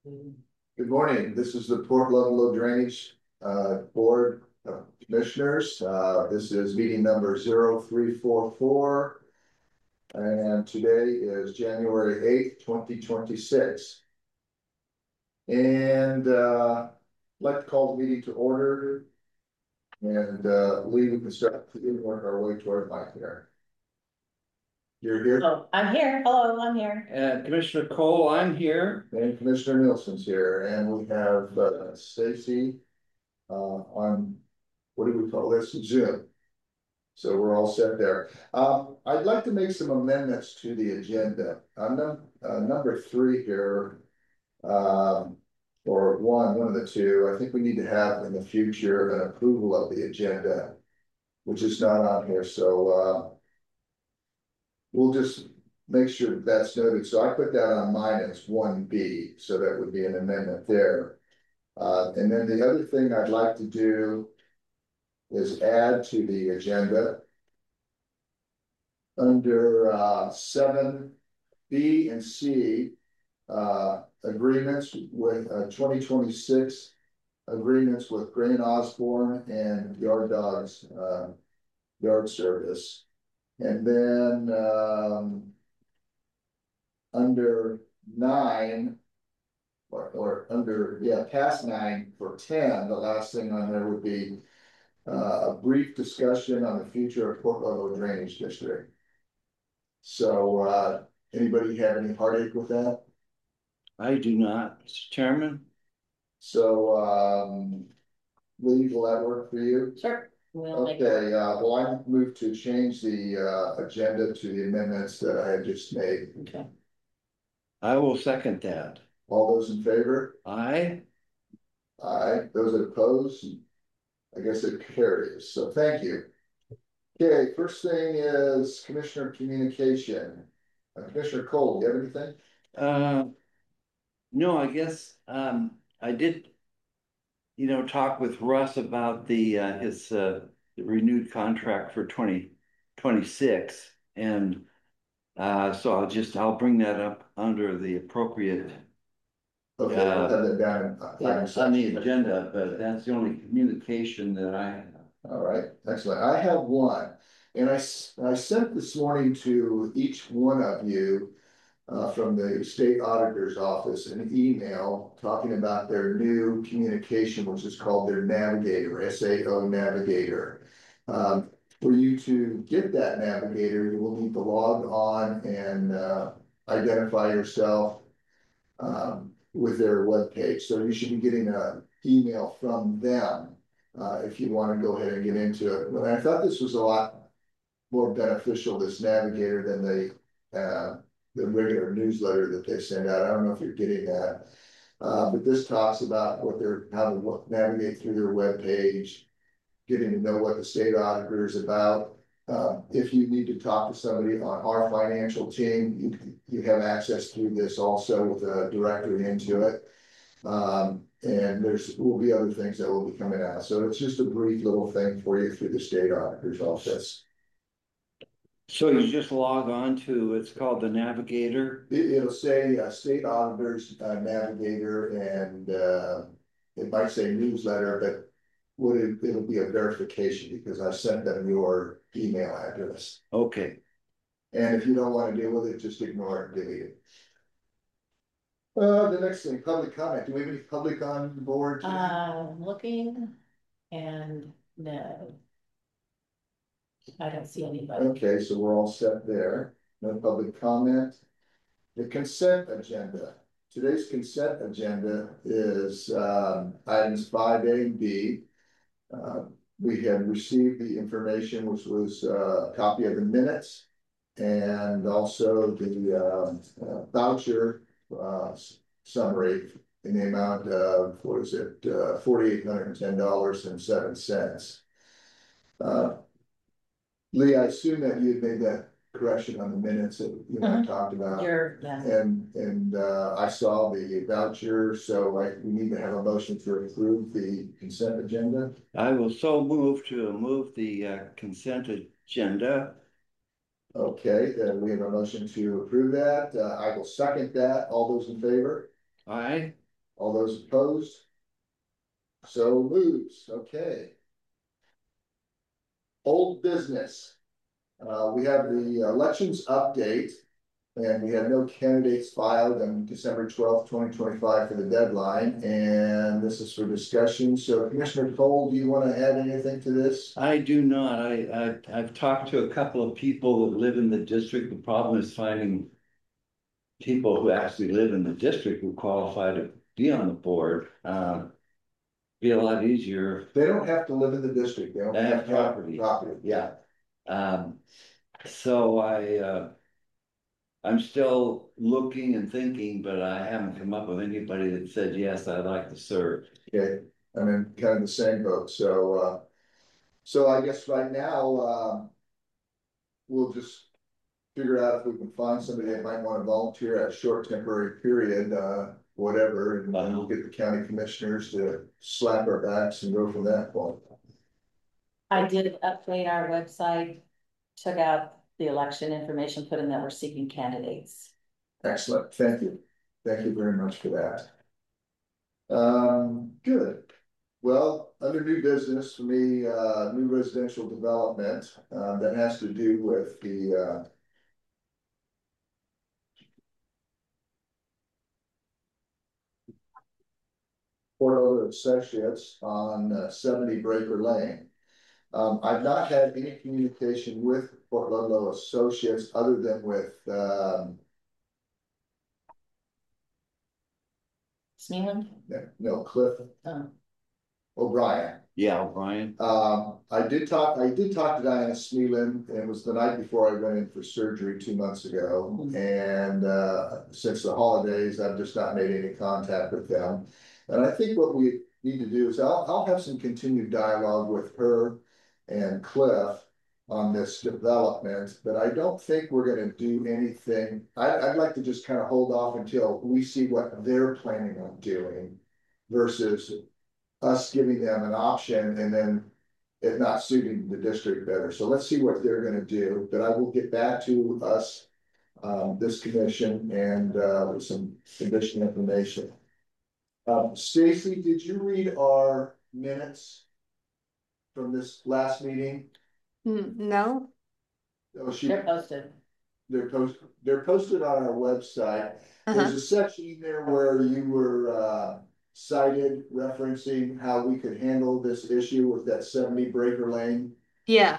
Good morning. This is the Port Ludlow Drainage Board of Commissioners. This is meeting number 0344, and today is January 8th, 2026. And I'd like to call the meeting to order, and Lee, we can start to work our way toward Mike here. You're here? Oh, I'm here. Hello, I'm here. And Commissioner Cole, I'm here. And Commissioner Nielsen's here, and we have Stacy on, what do we call this? Zoom. So we're all set there. I'd like to make some amendments to the agenda. On number 3 here, or one of the two, I think we need to have in the future an approval of the agenda, which is not on here. So we'll just make sure that's noted. So I put that on mine as 1B, so that would be an amendment there. And then the other thing I'd like to do is add to the agenda under 7B and C, agreements with 2026 agreements with Grain Osborne and Yard Dogs Yard Service. And then under 9, or under, past 9 for 10, the last thing on there would be a brief discussion on the future of Port Ludlow Drainage District. So anybody have any heartache with that? I do not, Mr. Chairman. So Lee, will that work for you? Sure. We'll make it Okay, work. well, I move to change the agenda to the amendments that I had just made. Okay. I will second that. All those in favor? Aye. Aye. Those that oppose? I guess it carries. So thank you. Okay, first thing is Commissioner Communication. Commissioner Cole, do you have anything? No, I guess I did, talk with Russ about the his renewed contract for 2026, and so I'll bring that up under the appropriate Okay, we'll have that down on the agenda, but that's the only communication that I have. All right, excellent. I have one, and I sent this morning to each one of you from the state auditor's office an email talking about their new communication, which is called their Navigator, SAO Navigator. For you to get that Navigator, you will need to log on and identify yourself with their webpage. So you should be getting an email from them if you want to go ahead and get into it. But I thought this was a lot more beneficial, this Navigator, than the regular newsletter that they send out. I don't know if you're getting that, but this talks about how to navigate through their webpage, getting to know what the state auditor is about. If you need to talk to somebody on our financial team, you have access through this also with a directory into it. And will be other things that will be coming out. So it's just a brief little thing for you through the state auditor's office. So you just log on to, it's called the Navigator. It'll say state auditor's Navigator, and it might say newsletter, but it'll be a verification because I sent them your email address. Okay. And if you don't want to deal with it, just ignore it and delete it. The next thing, public comment. Do we have any public on board? Looking, and no, I don't see anybody. Okay, so we're all set there. No public comment. The consent agenda. Today's consent agenda is items 5A and B. We had received the information, which was a copy of the minutes and also the voucher summary in the amount of, what is it, $4,810.07. Lee, I assume that you had made that correction on the minutes that you and I talked about. And I saw the voucher, so we need to have a motion to approve the consent agenda. I will so move the consent agenda. Okay, then we have a motion to approve that. I will second that. All those in favor? Aye. All those opposed? So moves, okay. Old business. We have the elections update, and we had no candidates filed on December 12th, 2025 for the deadline, and this is for discussion. So Commissioner Cole, do you want to add anything to this? I do not. I've talked to a couple of people that live in the district. The problem is finding people who actually live in the district who qualify to be on the board. Be a lot easier. They don't have to live in the district. They don't They have to have property. property, yeah. So I'm still looking and thinking, but I haven't come up with anybody that said, yes, I'd like to serve. Okay, I'm in kind of the same boat. So I guess right now, we'll just figure out if we can find somebody that might want to volunteer at a short temporary period, whatever, and then we'll get the county commissioners to slap our backs and go from that point. I did update our website, took out the election information, put in that we're seeking candidates. Excellent, thank you. Thank you very much for that. Good. Well, under new business for me, new residential development, that has to do with the Port Ludlow Associates on 70 Breaker Lane. I've not had any communication with Port Ludlow Associates other than with Smealand? no, Cliff O'Brien. Yeah, O'Brien. I did talk to Diana Smealand, and it was the night before I went in for surgery 2 months ago. And since the holidays, I've just not made any contact with them. And I think what we need to do is I'll have some continued dialogue with her and Cliff on this development, but I don't think we're going to do anything. I'd like to just kind of hold off until we see what they're planning on doing versus us giving them an option and then it not suiting the district better. So let's see what they're going to do, but I will get back to us, this commission, and with some additional information. Stacy, did you read our minutes from this last meeting? No. Oh, They're posted. They're posted on our website. There's a section in there where you were cited referencing how we could handle this issue with that 70 Breaker Lane. Yeah.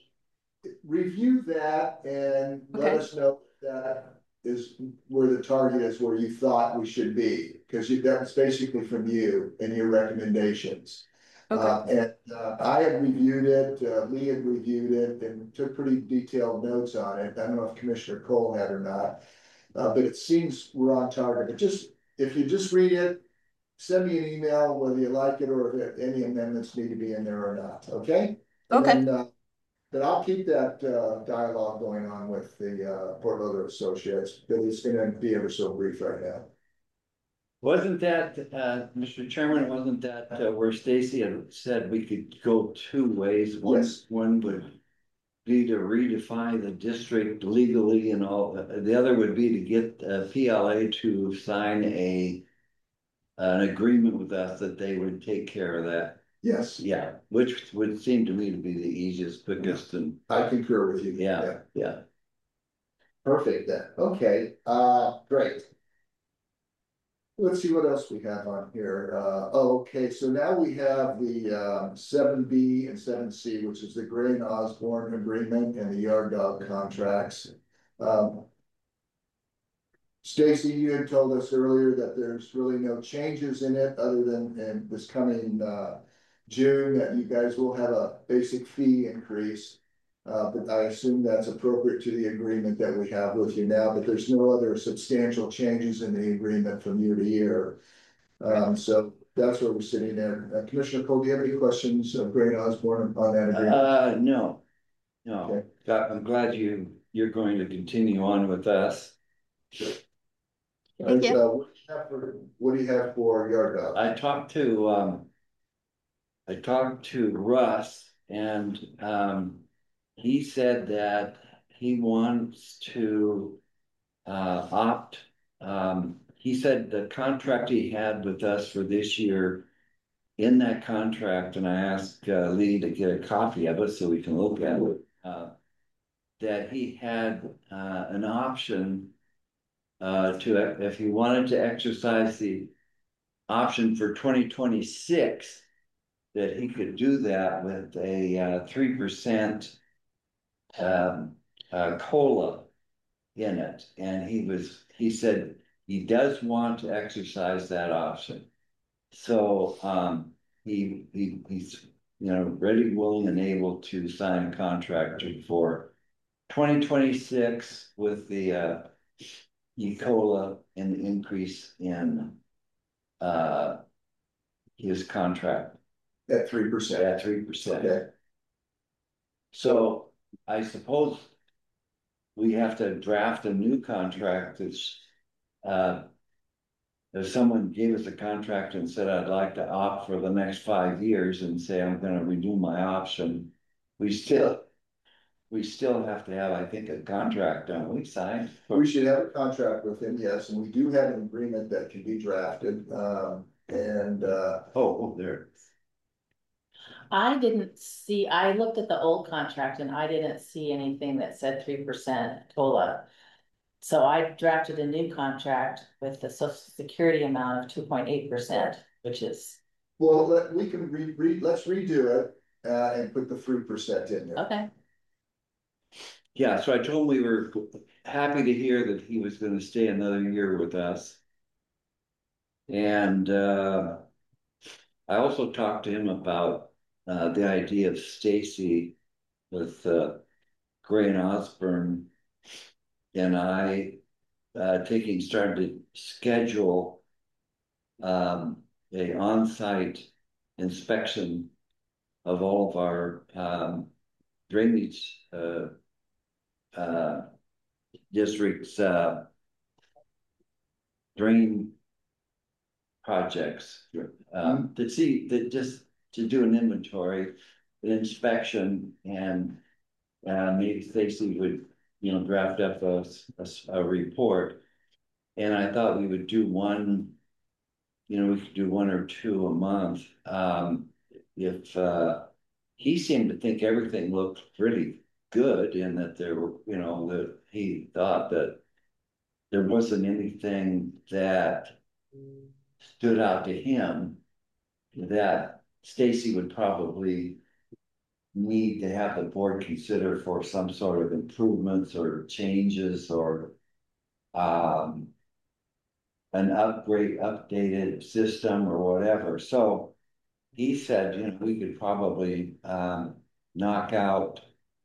Review that and let us know if that is where the target is, where you thought we should be, because that was basically from you and your recommendations. And I had reviewed it, Lee had reviewed it and took pretty detailed notes on it. I don't know if Commissioner Cole had or not, but it seems we're on target. But just, if you just read it, send me an email whether you like it or if any amendments need to be in there or not, okay? Okay. But I'll keep that dialogue going on with the Port Ludlow Associates, but it's gonna be ever so brief right now. Wasn't that, Mr. Chairman, wasn't that where Stacy had said we could go two ways? Yes. One would be to redefine the district legally and all, the other would be to get PLA to sign an agreement with us that they would take care of that. Yes. Yeah, which would seem to me to be the easiest, quickest, and I concur with you. yeah. Perfect then. Okay, great. Let's see what else we have on here. Okay, so now we have the 7B and 7C, which is the Gray and Osborne agreement and the yard dog contracts. Stacy, you had told us earlier that there's really no changes in it other than in this coming June that you guys will have a basic fee increase. But I assume that's appropriate to the agreement that we have with you now, but there's no other substantial changes in the agreement from year to year. So that's where we're sitting there. Commissioner Cole, do you have any questions of Gray and Osborne on that agreement? No. Okay. I'm glad you're going to continue on with us. Thank you. What do you have for yard dog? I talked to Russ, and he said that he wants to opt he said the contract he had with us for this year, in that contract, and I asked Lee to get a copy of it so we can look at it, that he had an option to, if he wanted to exercise the option for 2026, that he could do that with a 3% COLA in it. And he said he does want to exercise that option. So he's ready, willing, and able to sign a contract for 2026 with the ECOLA and the increase in his contract At 3%. at 3%. Okay. So I suppose we have to draft a new contract that's if someone gave us a contract and said, I'd like to opt for the next 5 years and say, I'm gonna renew my option, we still have to have, I think, a contract, don't we, signed? We should have a contract with him, yes, and we do have an agreement that can be drafted, Oh, there. I didn't see, I looked at the old contract and I didn't see anything that said 3% COLA. So I drafted a new contract with the social security amount of 2.8%, which is, well, we can let's redo it, and put the 3% in there. okay. Yeah, so I told him we were happy to hear that he was gonna stay another year with us. And I also talked to him about the idea of Stacy with Gray and Osborne and I started to schedule a on-site inspection of all of our drainage districts drain projects to see that, just to do an inventory, an inspection, and maybe Stacy would draft up a report. And I thought we would do one, we could do one or two a month. If he seemed to think everything looked pretty good, and that there were, that he thought that there wasn't anything that stood out to him that Stacy would probably need to have the board consider for some sort of improvements or changes or an updated system or whatever. So he said, we could probably knock out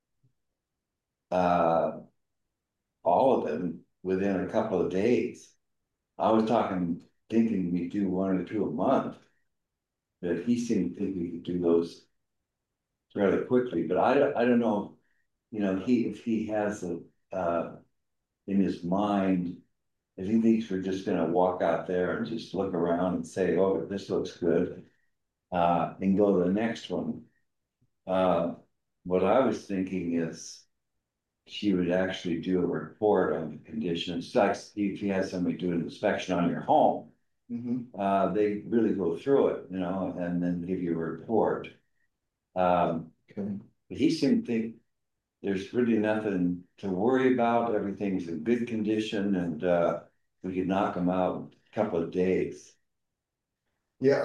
all of them within a couple of days. I was thinking we do one or two a month, but he seemed to think we could do those rather quickly. But I don't know, if he has in his mind, if he thinks we're just gonna walk out there and just look around and say, oh, this looks good, and go to the next one. What I was thinking is she would actually do a report on the conditions. Like if you had somebody do an inspection on your home, they really go through it, and then give you a report. But he seemed to think there's really nothing to worry about. Everything's in good condition, and we could knock them out in a couple of days. Yeah,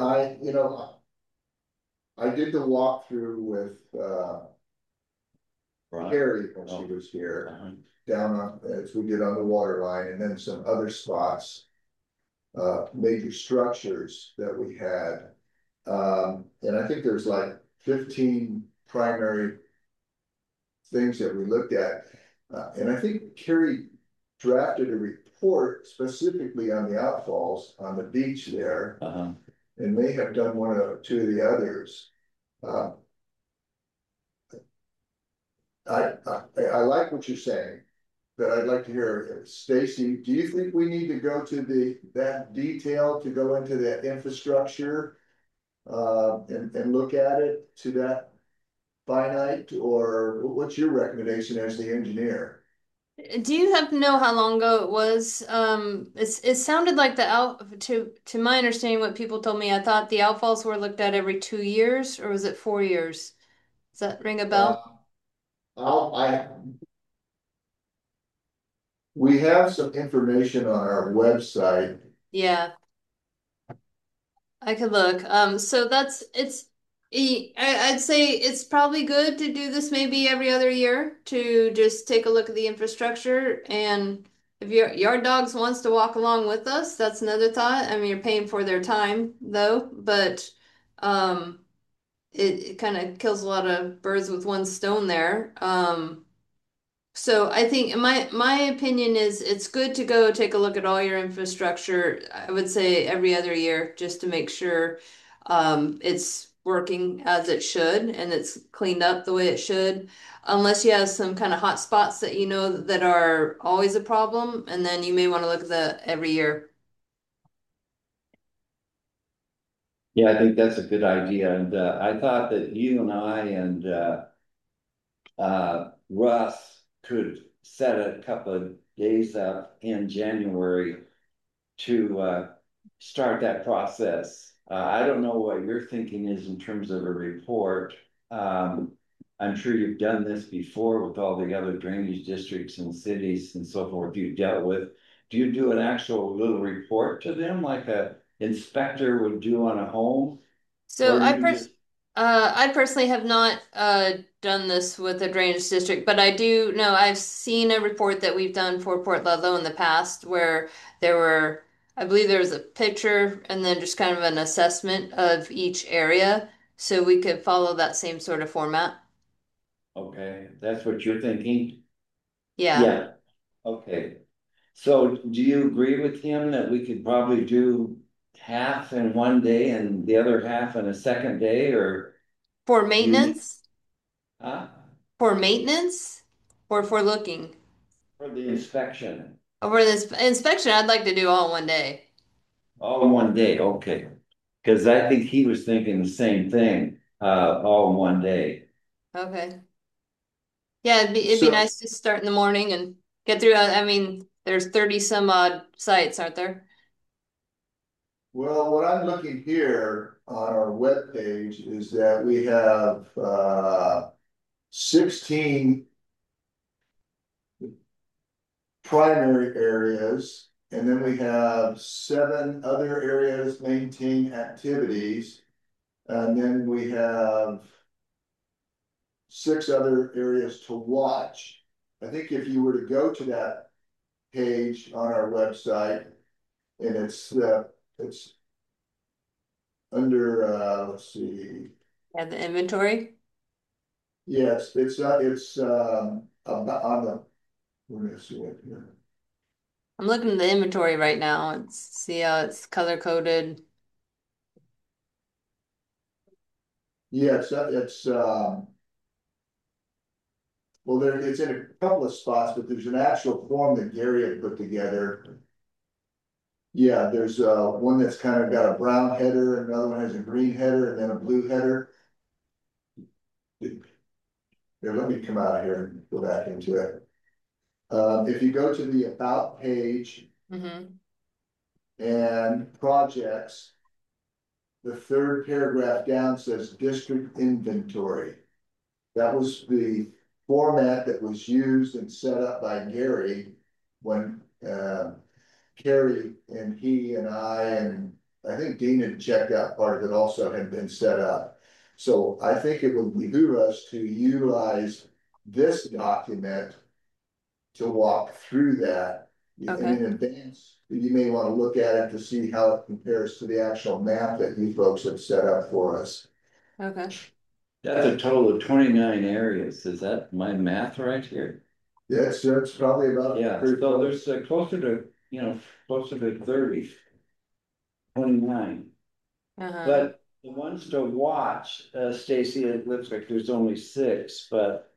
I did the walkthrough with Carrie when she was here, down on, as we did on the water line, and then some other spots, major structures that we had. And I think there's like 15 primary things that we looked at. And I think Carrie drafted a report specifically on the outfalls on the beach there, and may have done one or two of the others. I like what you're saying, but I'd like to hear, Stacy, do you think we need to go to that detail to go into that infrastructure and look at it to that finite, or what's your recommendation as the engineer? Do you happen to know how long ago it was? It sounded like the out to my understanding, what people told me, I thought the outfalls were looked at every 2 years, or was it 4 years? Does that ring a Uh, bell? I we have some information on our website. Yeah, I could look. So that's I'd say it's probably good to do this maybe every other year to just take a look at the infrastructure, and if your yard dogs wants to walk along with us, that's another thought. I mean, you're paying for their time though, but um it kind of kills a lot of birds with one stone there. So I think my opinion is it's good to go take a look at all your infrastructure. I would say every other year just to make sure it's working as it should and it's cleaned up the way it should. Unless you have some kind of hot spots that you know that are always a problem, and then you may want to look at the every year. Yeah, I think that's a good idea. And I thought that you and I and Russ could set a couple of days up in January to start that process. I don't know what your thinking is in terms of a report. Um, I'm sure you've done this before with all the other drainage districts and cities and so forth you've dealt with. Do you do an actual little report to them like a inspector would do on a home? So Or you just, I personally have not done this with a drainage district, but I do know I've seen a report that we've done for Port Ludlow in the past where there were, I believe there was a picture and then just kind of an assessment of each area, so we could follow that same sort of format. okay, that's what you're thinking? Yeah. Yeah, okay. So do you agree with him that we could probably do half in one day and the other half in a second day, or For do you need, maintenance, huh? for maintenance, or for looking. For the inspection? Over this inspection, I'd like to do all in one day. All in one day, okay. Because I think he was thinking the same thing, all in one day. Okay. Yeah, it'd be So, nice to start in the morning and get through. I mean, there's 30 some odd sites, aren't there? well, what I'm looking here on our webpage is that we have 16 primary areas, and then we have 7 other areas maintain activities, and then we have 6 other areas to watch. I think if you were to go to that page on our website, and it's under let's see, Yeah, the inventory. yes, it's about on the, we're gonna see it here. I'm looking at the inventory right now and see how it's color coded. Yeah, it's well, it's in a couple of spots, but there's an actual form that Gary had put together. Yeah, there's one that's kind of got a brown header, another one has a green header, and then a blue header. Here, let me come out of here and go back into it. If you go to the about page Mm-hmm. and projects, the third paragraph down says district inventory. That was the format that was used and set up by Gary when Carrie and he and I think Dean had checked out part of it also had been set up. So I think it would behoove us to utilize this document to walk through that. And Okay. in advance, you may want to look at it to see how it compares to the actual map that you folks have set up for us. Okay. That's a total of 29 areas. Is that my math right here? That's probably about Yeah, pretty so close. there's closer to, closer to 30, 29. Uh-huh. But the ones to watch, Stacy, it looks like there's only 6, but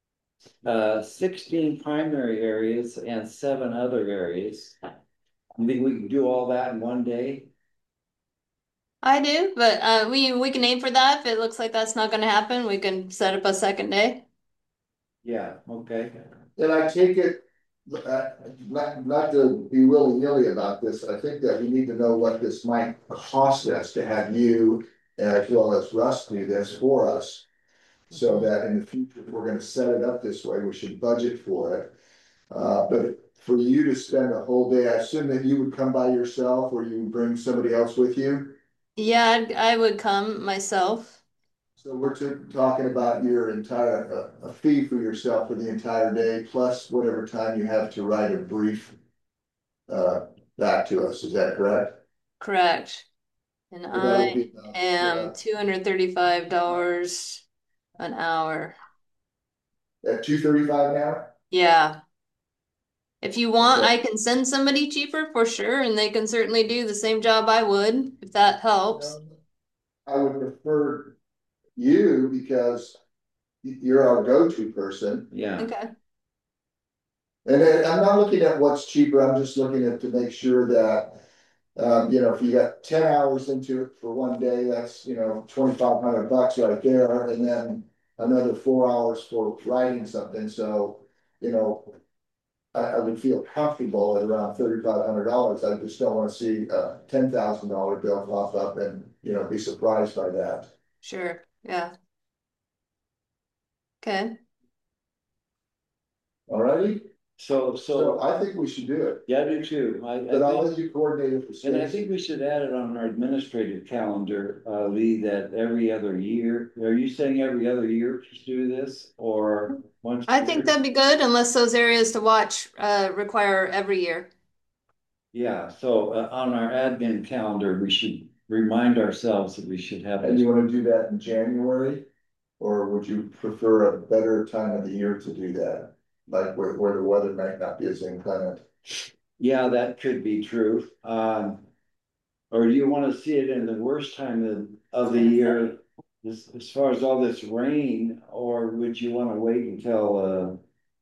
16 primary areas and 7 other areas. You think we can do all that in one day? I do, but we can aim for that. If it looks like that's not gonna happen, we can set up a second day. Yeah, okay. And I take it not to be willy-nilly about this, I think that we need to know what this might cost us to have you as well as Russ do this for us. So that in the future, if we're gonna set it up this way, we should budget for it. But for you to spend a whole day, I assume that you would come by yourself or you would bring somebody else with you? Yeah, I would come myself. So we're talking about your entire, a fee for yourself for the entire day, plus whatever time you have to write a brief back to us, is that correct? Correct. And So that I would be, am $235 an hour. at $2.35 an hour? Yeah. If you want, Okay. I can send somebody cheaper for sure, and they can certainly do the same job I would, if that helps. I would prefer you because you're our go-to person. Yeah, Okay. And then I'm not looking at what's cheaper, I'm just looking at to make sure that, you know, if you got 10 hours into it for one day, that's, you know, $2,500 right there, and then another 4 hours for writing something, so, you know, I would feel comfortable at around $3,500. I just don't wanna see a $10,000 bill pop up and, you know, be surprised by that. Sure. Yeah. Okay. Alrighty, so, so I think we should do it, yeah, I do too. but I'll let you coordinate it for And I Stacy. think we should add it on our administrative calendar, Lee, that every other year, are you saying every other year to do this or once? I a think year? that'd be good unless those areas to watch require every year. Yeah, so on our admin calendar, we should remind ourselves that we should have And this. you wanna do that in January? Or would you prefer a better time of the year to do that? Like where the weather might not be as inclement? Yeah, that could be true. Or do you want to see it in the worst time of the year, as far as all this rain, or would you want to wait until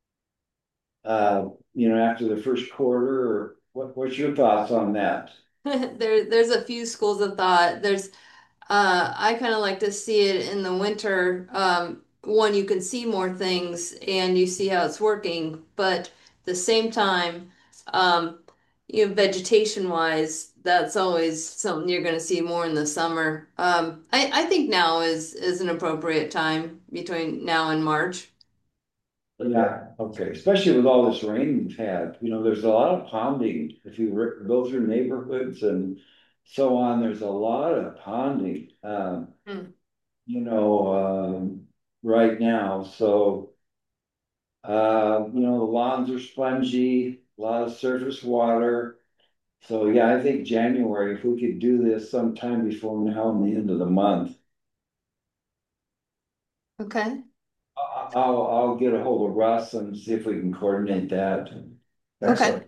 after the first quarter, or what's your thoughts on that? There's a few schools of thought. I kind of like to see it in the winter. One, you can see more things and you see how it's working, but at the same time, um, vegetation wise, that's always something you're going to see more in the summer. I think now is an appropriate time between now and March. Yeah, okay, especially with all this rain we've had, there's a lot of ponding. If you go through neighborhoods and so on, there's a lot of ponding, Hmm. you know, right now. So, the lawns are spongy, a lot of surface water. So yeah, I think January, if we could do this sometime before now and the end of the month, Okay. I'll get a hold of Russ and see if we can coordinate that. Excellent.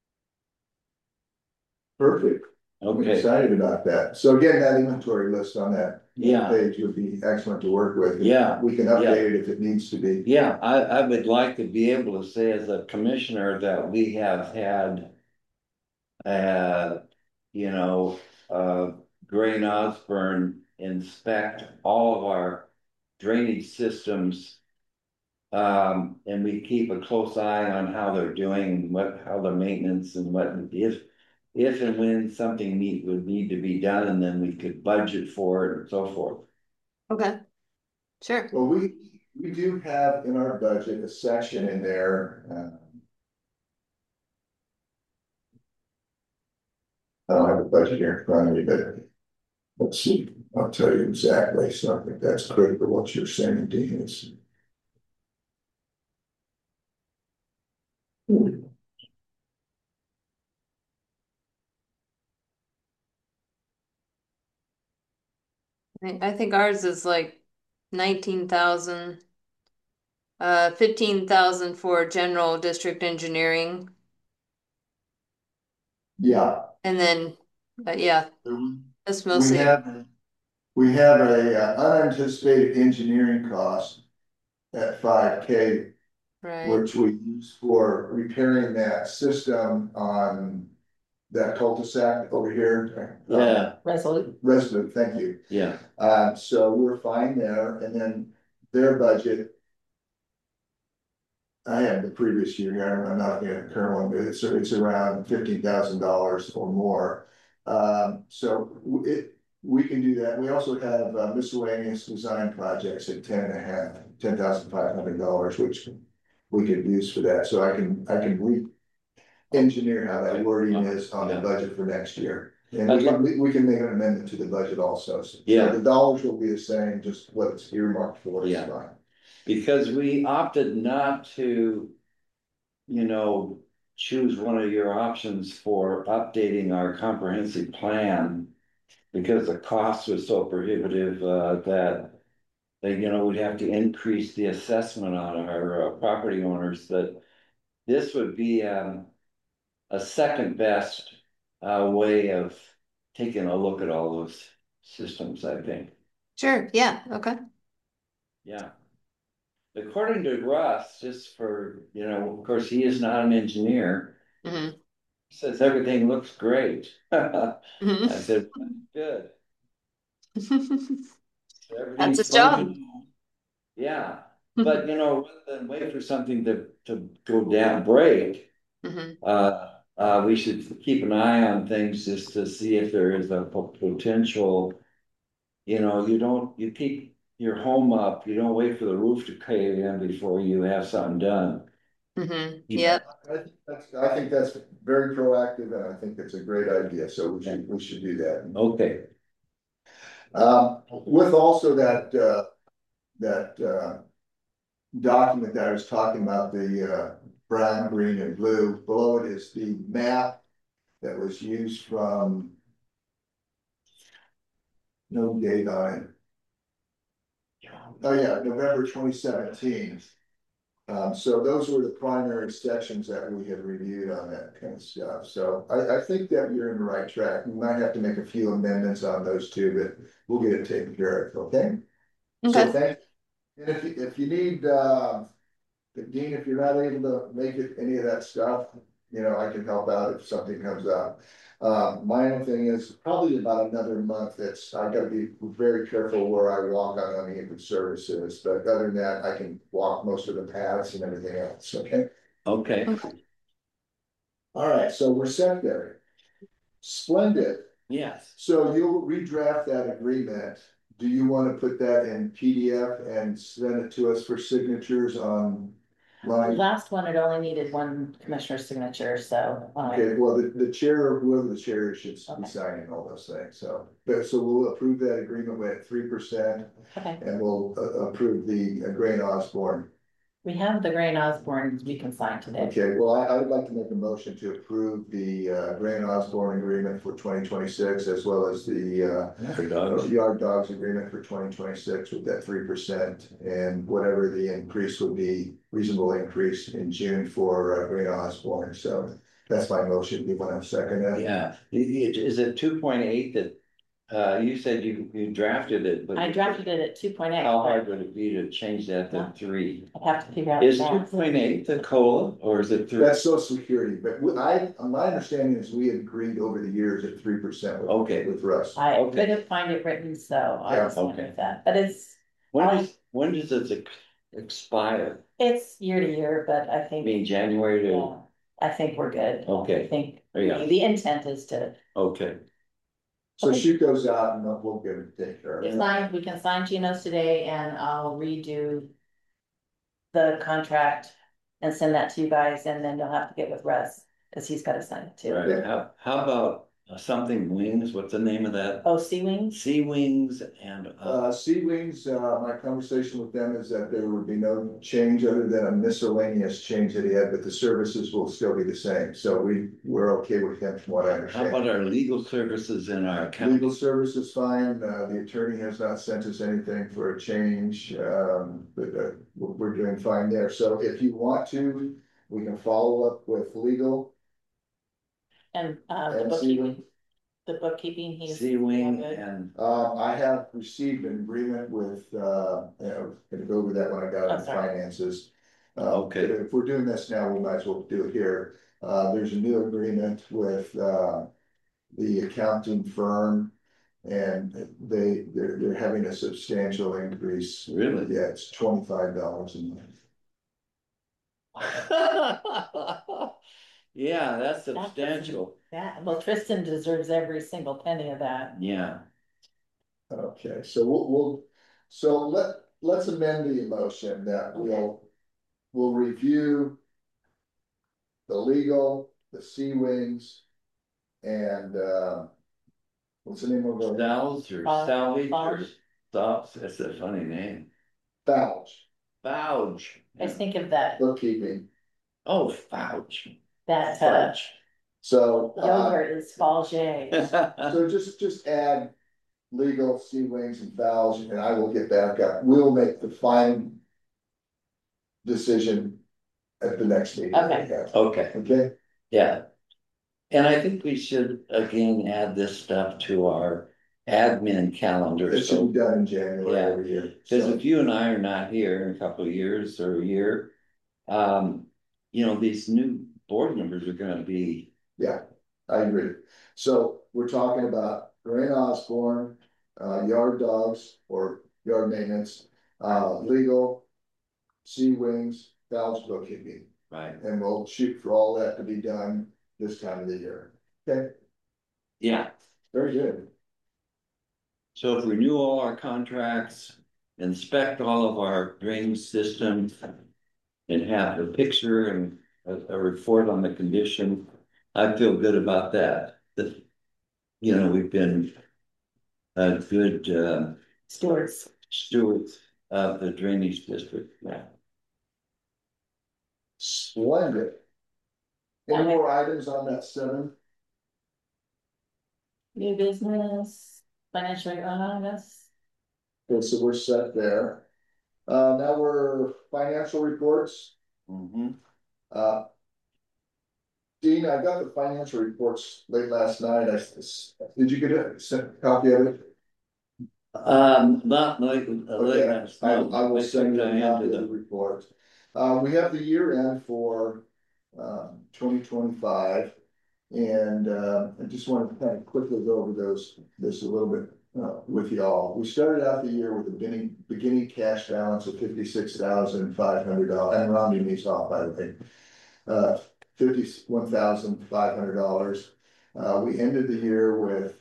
Perfect. I'm Okay, excited about that. So again, that inventory list on that Yeah. page would be excellent to work with. Yeah. We can update it if it needs to be. yeah, I would like to be able to say as a commissioner that we have had, uh, you know, Gray Osborne inspect all of our drainage systems. And we keep a close eye on how they're doing, how the maintenance and what, if and when something would need to be done, and then we could budget for it and so forth. Okay. Sure. Well, we do have in our budget a section in there. I don't have a budget here in front of me, but let's see, I'll tell you exactly. So I think that's critical what you're saying, Dean, is. I think ours is like 19,000, 15,000 for general district engineering. Yeah. And then, yeah, that's We mostly, have, we have a unanticipated engineering cost at 5K, right. which we use for repairing that system on that cul-de-sac over here. Yeah, Resolute, thank you. yeah, So we're fine there, and then their budget I have the previous year here, I'm not looking at the current one, but it's around $15,000 or more. So we can do that. We also have miscellaneous design projects at $10,500, which we could use for that. So I can re-engineer how that wording is on the budget for next year. And we can make an amendment to the budget also. So the dollars will be the same, just what it's earmarked for is fine. Because we opted not to, you know, choose one of your options for updating our comprehensive plan because the cost was so prohibitive that you know, we'd have to increase the assessment on our property owners. That this would be a second best way of taking a look at all those systems, I think. Sure, yeah, okay. Yeah. According to Russ, just for, you know, of course, he is not an engineer. Mm-hmm. Says everything looks great. Mm-hmm. I said, good. That's his job. Yeah, but you know, rather than wait for something to go down, break, we should keep an eye on things just to see if there is a potential. You know, you keep your home up. You don't wait for the roof to cave in before you have something done. Yep. I think that's very proactive, and I think it's a great idea. So we should do that. Okay. With also that document that I was talking about, the brown, green, and blue. Below it is the map that was used from, no date on it. Oh yeah, November 2017. So those were the primary sections that we had reviewed on that kind of stuff. So I think that you're in the right track. We might have to make a few amendments on those two, but we'll get it taken care of, okay? So thank you. And if you need, Dean, if you're not able to make it, any of that stuff, you know, I can help out if something comes up. My own thing is probably about another month. I gotta be very careful where I walk on uneven surfaces, but other than that, I can walk most of the paths and everything else, okay? Okay. All right, so we're set there. Splendid. Yes. So you'll redraft that agreement. Do you want to put that in PDF and send it to us for signatures on line? Last one, it only needed one commissioner's signature, so. Okay, well, the chair or whoever the chair is should be signing all those things, so we'll approve that agreement with 3%. Okay. And we'll approve the Grain Osborne. We have the Grain Osborne we can sign today. Okay, well, I would like to make a motion to approve the Grain Osborne agreement for 2026, as well as the Yard Dogs agreement for 2026 with that 3%, and whatever the increase would be, reasonable increase in June for Grain Osborne. So that's my motion. Do you want to second that? Yeah, is it 2.8 that you said you drafted it, but I drafted it at 2.8. how hard would it be to change that to 3? I'd have to figure out. Is 2.8 the COLA or is it 3? That's Social Security, but my understanding is we agreed over the years at 3% with Russ. I couldn't find it written, so I was with that, but it's. When does it expire? It's year to year, but I think. Mean January to. Yeah, I think we're good. Okay. I think the intent is to. Okay. So shoot those out and we'll get it taken care of. We can sign Gino's today, and I'll redo the contract and send that to you guys, and then you'll have to get with Russ, because he's got to sign it too. Right. Yeah. How about something wings? What's the name of that? Oh, Sea Wings? Sea Wings and Sea Wings, my conversation with them is that there would be no change other than a miscellaneous change that he had, but the services will still be the same. So we're okay with him from what I understand. How about our legal services in our account? Legal services fine. The attorney has not sent us anything for a change, but we're doing fine there. So if you want to, we can follow up with legal. And the bookkeeping, he's. Sea Wing and. I have received an agreement with, gonna go over that when I got on finances. Okay. If we're doing this now, we might as well do it here. There's a new agreement with, the accounting firm, and they're having a substantial increase. Really? Yeah, it's $25 a month. Yeah, that's That doesn't- substantial. Well, Tristan deserves every single penny of that. Yeah, Okay, so so let's amend the motion that we'll review the legal, the C wings, and, what's the name of the Sal's or salvage or stops, that's a funny name. vouch, Fouch. I just think of that, bookkeeping. Oh, fouch. that, Fudge. So, yogurt is Fabergé. so just add legal, C wings and vowels, and I will get back up. We'll make the final decision at the next meeting. Okay. Okay, Okay, yeah. And I think we should again add this stuff to our admin calendar. it should So, be done in January Yeah. every year. because So, if you and I are not here in a couple of years or a year, these new board members are gonna be, yeah, I agree. So we're talking about Lorraine Osborne, yard dogs or yard maintenance, legal, C wings, vowels, bookkeeping. right, And we'll shoot for all that to be done this time of the year. Okay, yeah. very good. So if we renew all our contracts, inspect all of our drainage systems. And have a picture and a report on the condition, I feel good about that. We've been a good Stewards. stewards of the drainage district. Yeah. Splendid. Any more items on that 7? New business, financial, I guess. Okay, so we're set there. Now we're financial reports. Mhm. Uh. Dean, I got the financial reports late last night. Did you get a copy of it? Not like, Okay, I will send you a Diane copy to of the the, report. We have the year end for 2025. And I just wanted to kind of quickly go over this a little bit with y'all. We started out the year with a beginning cash balance of $56,500. I'm rounding these off, by the way. $51,500. We ended the year with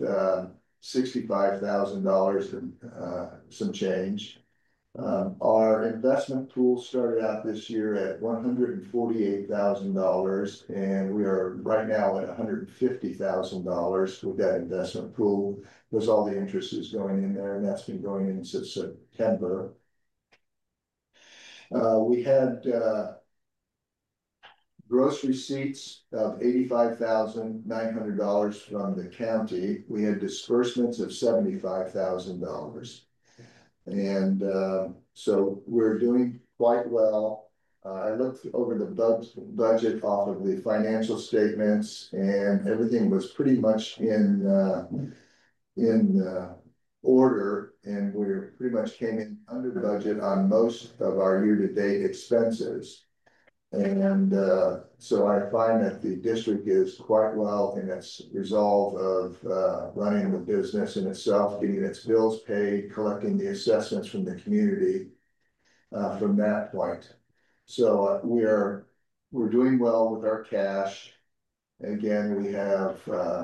$65,000 and some change. Our investment pool started out this year at $148,000, and we are right now at $150,000 with that investment pool, because all the interest is going in there, and that's been going in since September. We had gross receipts of $85,900 from the county. We had disbursements of $75,000. And so we're doing quite well. I looked over the budget off of the financial statements, and everything was pretty much in order, and we pretty much came in under budget on most of our year-to-date expenses. And so I find that the district is quite well in its resolve of running the business in itself, getting its bills paid, collecting the assessments from the community from that point. So we're doing well with our cash. Again, we have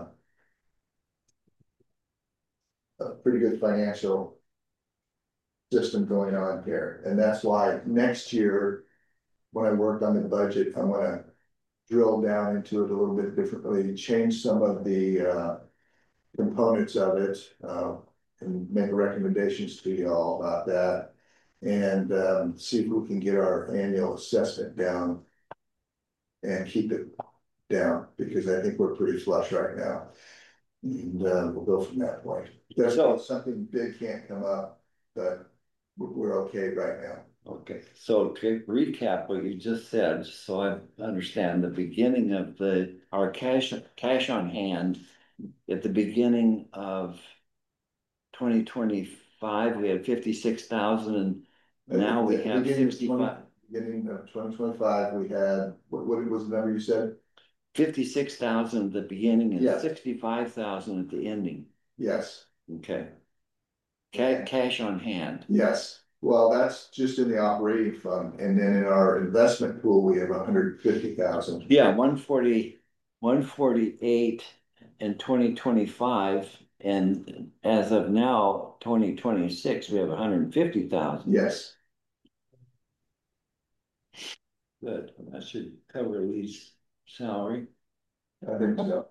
a pretty good financial system going on here, and that's why next year, when I work on the budget, I'm gonna drill down into it a little bit differently, change some of the components of it, and make recommendations to y'all about that. And see if we can get our annual assessment down and keep it down, because I think we're pretty flush right now. And we'll go from that point. That's something big can't come up, but we're okay right now. okay, so to recap what you just said, so I understand the beginning of our cash on hand at the beginning of 2025, we had 56,000, and now we have 65. Beginning of 2025, we had, what was the number you said? 56,000 at the beginning and Yeah. 65,000 at the ending. Yes. Okay. Cash on hand. Yes. Well, that's just in the operating fund, and then in our investment pool, we have 150,000. Yeah, 148 in 2025, and as of now, 2026, we have 150,000. Yes, Good, that should cover Lee's salary. I think so.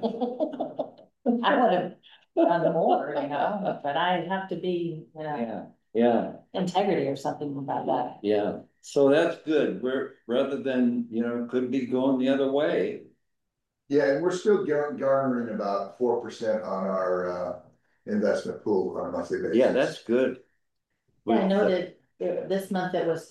I would have done more, but I have to be, Yeah, integrity or something about that. yeah. So that's good. We're rather than, could be going the other way. Yeah, and we're still garnering about 4% on our investment pool on a monthly basis. Yeah, that's good. Yeah, I noted this month it was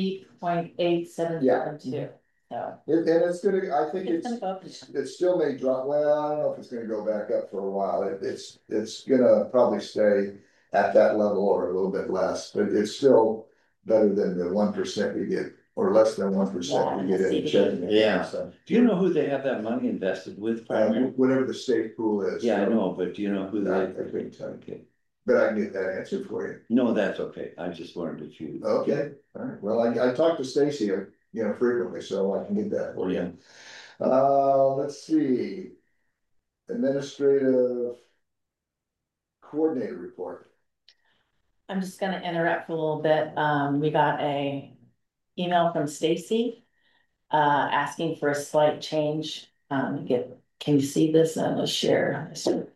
3.8772. So And it's gonna, I think it's gonna go up. it still may drop. Well, I don't know if it's gonna go back up for a while. It's gonna probably stay at that level or a little bit less, but it's still better than the 1% we get, or less than 1% we get in checking. Yeah. So, Do you know who they have that money invested with primarily? whatever the state pool is. Yeah, I know, but do you know who I they? couldn't tell you, Okay. but I can get that answer for you. No, that's okay. I just wondered if you. Okay, all right. Well, I talk to Stacy, frequently, so I can get that for you. Let's see. Administrative coordinator report. I'm just gonna interrupt for a little bit. We got a email from Stacy asking for a slight change. Can you see this? Let's share.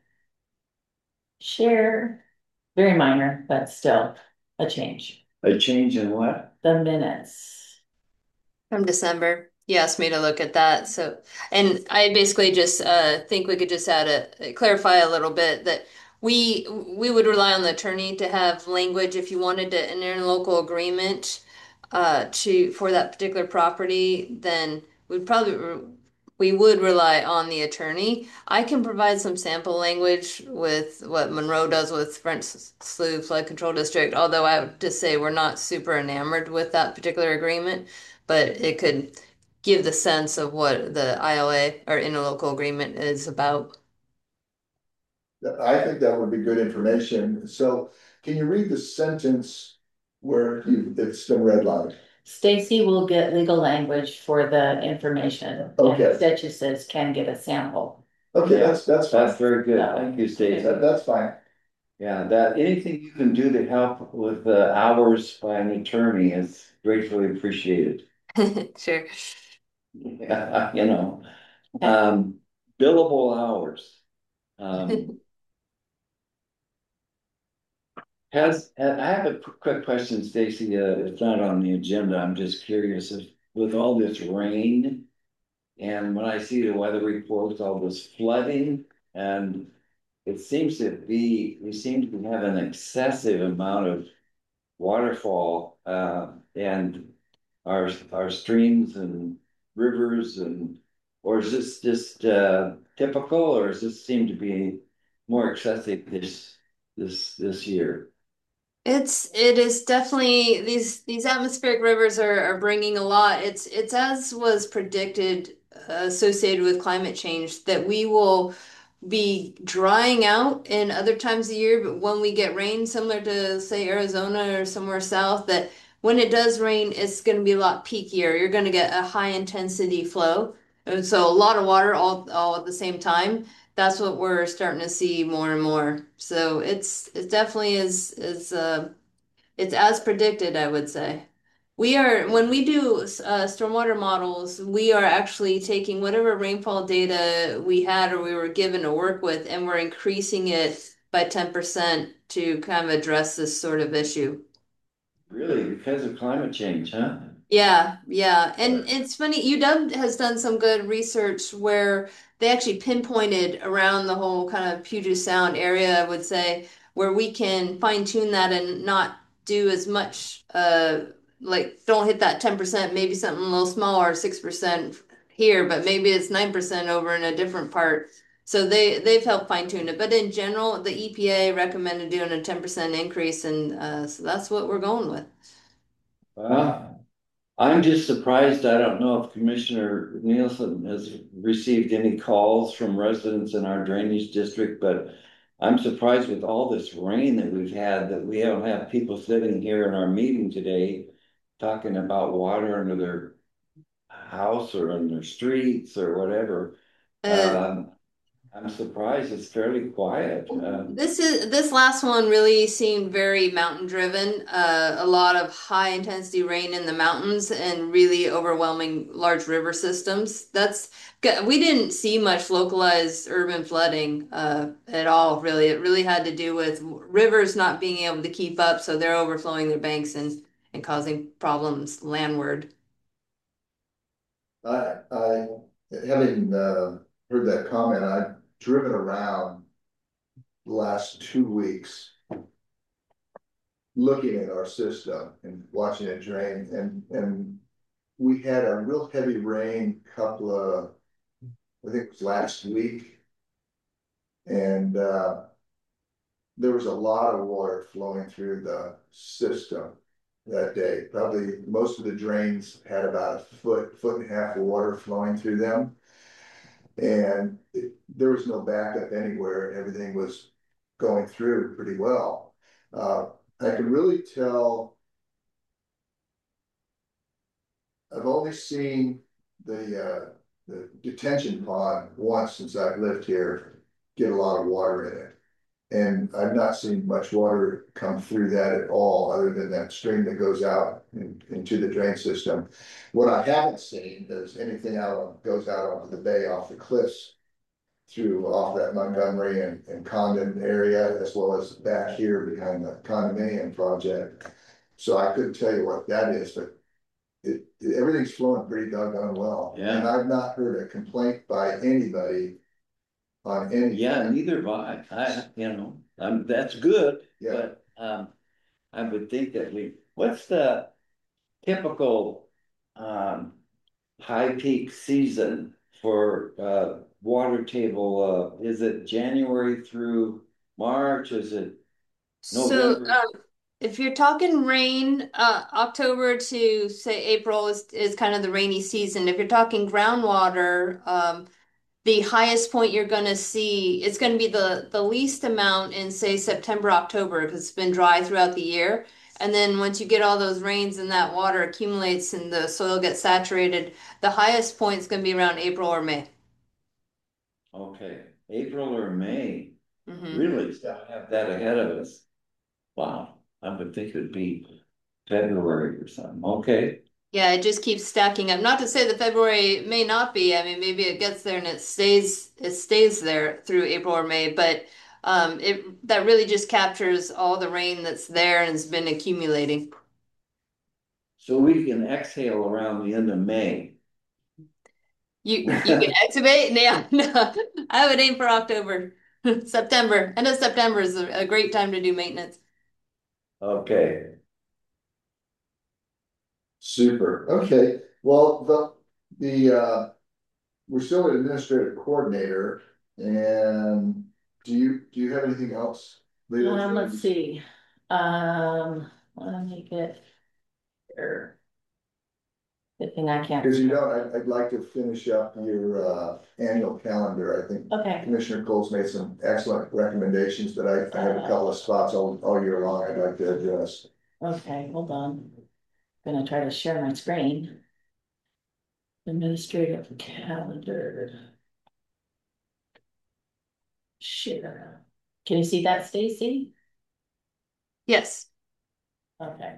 Share, very minor, but still a change. A change in what? The minutes. From December. You asked me to look at that. So, and I basically just think we could just clarify a little bit that we would rely on the attorney to have language if you wanted to an interlocal agreement for that particular property, then we would rely on the attorney. I can provide some sample language with what Monroe does with French Slough Flood Control District, although I would just say we're not super enamored with that particular agreement, but it could give the sense of what the ILA or interlocal agreement is about. I think that would be good information. So can you read the sentence where it's been redlined? Stacy will get legal language for the information. Okay. And Stetch says can get a sample. Okay, that's fine. That's very good. Thank you, Stacy. That's fine. Yeah, anything you can do to help with the hours by an attorney is gratefully appreciated. Sure. Yeah, billable hours. I have a quick question, Stacy. It's not on the agenda. I'm just curious if with all this rain and when I see the weather reports, all this flooding, and it seems we seem to have an excessive amount of waterfall, and our streams and rivers, or is this just typical, or does this seem to be more excessive this year? It is definitely these atmospheric rivers are bringing a lot. It's as was predicted associated with climate change that we will be drying out in other times of year, but when we get rain, similar to say Arizona or somewhere south, that when it does rain, it's going to be a lot peakier. You're going to get a high intensity flow, and so a lot of water all at the same time. That's what we're starting to see more and more. So it definitely is it's as predicted, I would say. We are when we do stormwater models, we are actually taking whatever rainfall data we had or we were given to work with, and we're increasing it by 10% to kind of address this sort of issue. Really, because of climate change, huh? Yeah, yeah. And it's funny, UW has done some good research where they actually pinpointed around the whole kind of Puget Sound area, I would say, where we can fine tune that and not do as much, like don't hit that 10%, maybe something a little smaller, 6% here, but maybe it's 9% over in a different part. So they've helped fine tune it. But in general, the EPA recommended doing a 10% increase, and so that's what we're going with. I'm just surprised. I don't know if Commissioner Nielsen has received any calls from residents in our drainage district, but I'm surprised with all this rain that we've had, that we don't have people sitting here in our meeting today talking about water under their house or in their streets or whatever. Uh, Um, I'm surprised it's fairly quiet. this last one really seemed very mountain driven. A lot of high intensity rain in the mountains and really overwhelming large river systems. We didn't see much localized urban flooding at all, really. It really had to do with rivers not being able to keep up, so they're overflowing their banks and causing problems landward. I, having, heard that comment, I've driven around the last 2 weeks looking at our system and watching it drain, and we had a real heavy rain couple of, I think it was last week. And there was a lot of water flowing through the system that day. Probably most of the drains had about a foot and a half of water flowing through them. And there was no backup anywhere. Everything was going through pretty well. I can really tell, I've only seen the detention pond once since I've lived here get a lot of water in it. And I've not seen much water come through that at all, other than that stream that goes out into the drain system. What I haven't seen is anything goes out onto the bay off the cliffs through off that Montgomery and Condon area, as well as back here behind the condominium project. So I couldn't tell you what that is, but everything's flowing pretty doggone well. Yeah. And I've not heard a complaint by anybody on any. Yeah, neither have that's good, Yeah. but, I would think that what's the typical, high peak season for, water table? Is it January through March? Is it So, November? if you're talking rain, October to say April is kind of the rainy season. If you're talking groundwater, the highest point you're going to see, it's going to be the least amount in say September, October, because it's been dry throughout the year. And then once you get all those rains and that water accumulates and the soil gets saturated, the highest point is going to be around April or May. Okay, April or May, Hmm. really, so I have that ahead of us. Wow, I would think it would be February or something, okay. Yeah, it just keeps stacking up. Not to say that February may not be. I mean, maybe it gets there and it stays there through April or May, but it that really just captures all the rain that's there and has been accumulating. So we can exhale around the end of May. You can excavate? Yeah, no, I would aim for October. September. End of September is a great time to do maintenance. Okay, Super. Okay. Well, we're still an administrative coordinator, and do you have anything else? Leila? Let's see. Let me get here. Good thing I can't. Because I'd like to finish up your annual calendar. I think Okay, Commissioner Cole's made some excellent recommendations, but I have a couple of spots all year long I'd like to address. okay, hold on. Gonna try to share my screen. Administrative calendar. Share. Can you see that, Stacy? Yes. Okay.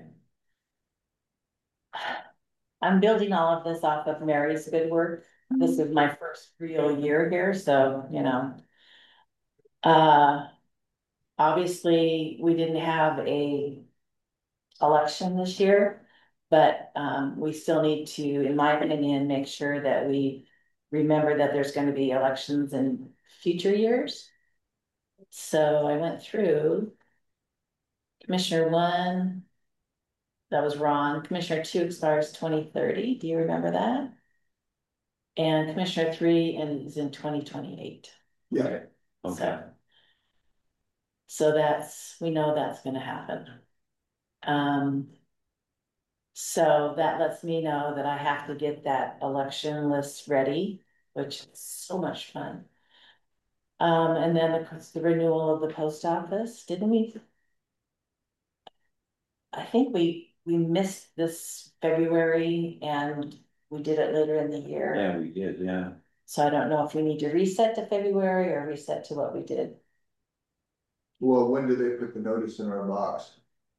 I'm building all of this off of Mary's good work. This is my first real year here, so, Uh, obviously, we didn't have a election this year, but, we still need to, in my opinion, make sure that we remember that there's gonna be elections in future years. So I went through Commissioner 1, that was Ron. Commissioner 2 expires 2030. Do you remember that? And Commissioner 3 is in 2028. Yeah. okay. So we know that's gonna happen. So that lets me know that I have to get that election list ready, which is so much fun. And then the renewal of the post office, didn't we? I think we missed this February and we did it later in the year. Yeah, we did, yeah. So I don't know if we need to reset to February or reset to what we did. Well, when do they put the notice in our box?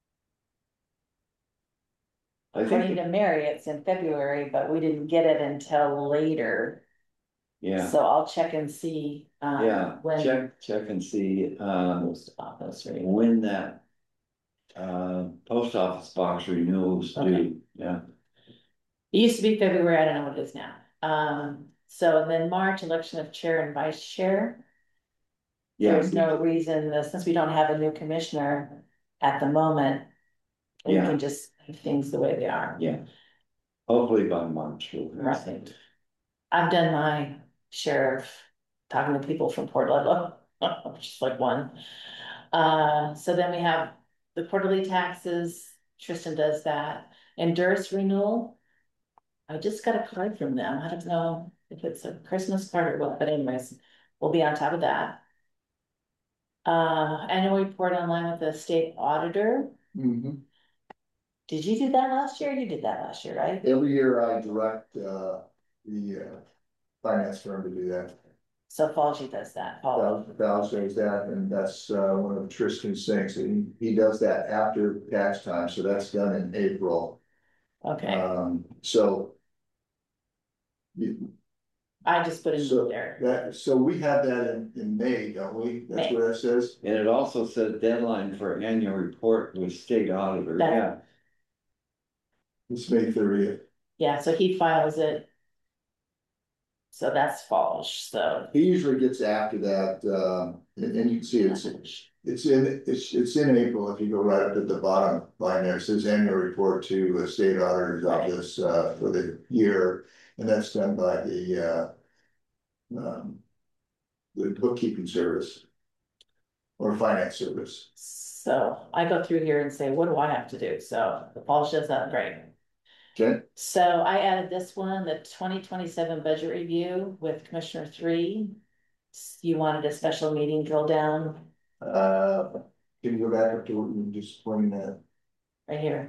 I According think, to Mary, it's in February, but we didn't get it until later. yeah, So I'll check and see, yeah, when. check and see, Post office, right? when that. Post office box renewals Okay. due, yeah. It used to be February, I don't know what it is now. So then March, election of chair and vice chair. Yeah, There's no reason, since we don't have a new commissioner at the moment, we Yeah. can just leave things the way they are. yeah. Hopefully by March. we'll have Right. something. I've done my share of talking to people from Port Ludlow, just like one. So then we have the quarterly taxes, Tristan does that, and Durst renewal. I just got a card from them, I don't know if it's a Christmas card or what, but anyways, we'll be on top of that. Annual report online with the state auditor. Mhm. Did you do that last year? You did that last year, right? Every year I direct, the finance firm to do that. So Paulgy does that, Paul. Val says that, and that's, one of Tristan's things, and he does that after tax time, so that's done in April. Okay, So. you- I just put it So in there. so we have that in May, don't we? That's May. what it says. And it also says deadline for annual report with state auditor, That- yeah. It's May 30th. Yeah, so he files it. So that's false, so. He usually gets after that, and you can see it's in April. If you go right up at the bottom line there, it says annual report to the state auditor's office, for the year. And that's done by the bookkeeping service or finance service. So I go through here and say, what do I have to do? So the Paul does that, great. Okay, So I added this one, the 2027 budget review with Commissioner 3. You wanted a special meeting drill down can you go back up to what you were just pointing at? right here.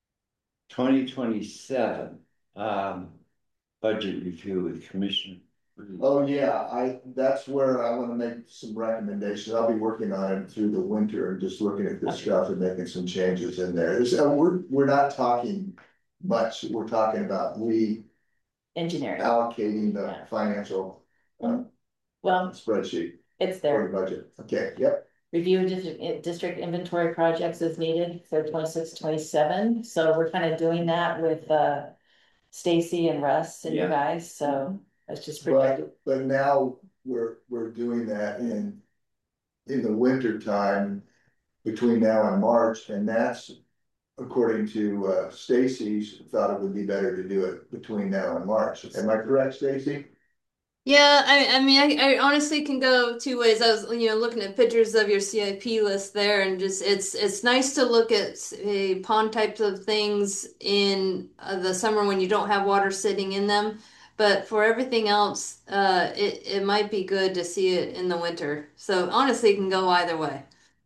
2027, budget review with Commissioner. Oh, yeah, that's where I wanna make some recommendations. I'll be working on it through the winter and just looking at this Okay. stuff and making some changes in there. We're not talking much, we're talking about Engineering, reallocating the Yeah. financial well, spreadsheet it's for there. the budget. Okay, yep. Review district inventory projects as needed for 26, 27. So we're kind of doing that with Stacy and Russ and you Yeah. guys, so it's just projected. But now we're doing that in the winter time between now and March, and that's according to Stacy, she thought it would be better to do it between now and March. Am I correct, Stacy? Yeah, I mean, I honestly can go two ways. I was, looking at pictures of your CIP list there, and just it's nice to look at pond types of things in the summer when you don't have water sitting in them. But for everything else, it might be good to see it in the winter. So honestly, it can go either way.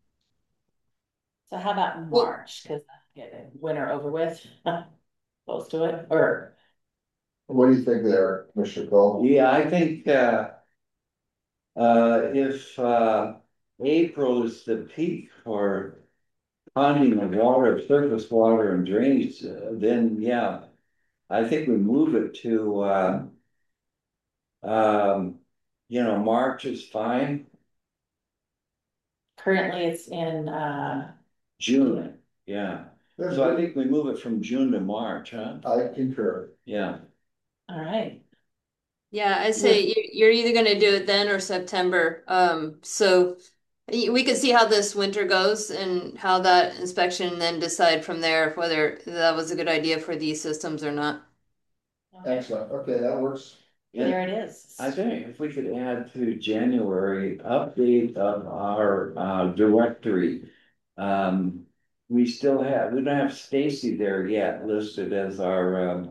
So how about Well, March, because get winter over with, close to it, or What do you think there, Mr. Cole? Yeah, I think, if, April is the peak for ponding of water, surface water and drainage, then yeah. I think we move it to, March is fine, currently it's in June, yeah. So I think we move it from June to March, huh? I concur. Yeah, all right. yeah, I'd say you're either gonna do it then or September. So we could see how this winter goes and how that inspection, and then decide from there whether that was a good idea for these systems or not. Okay, Excellent, okay, that works. there it is. I think if we could add to January, update of our directory. We don't have Stacy there yet listed as our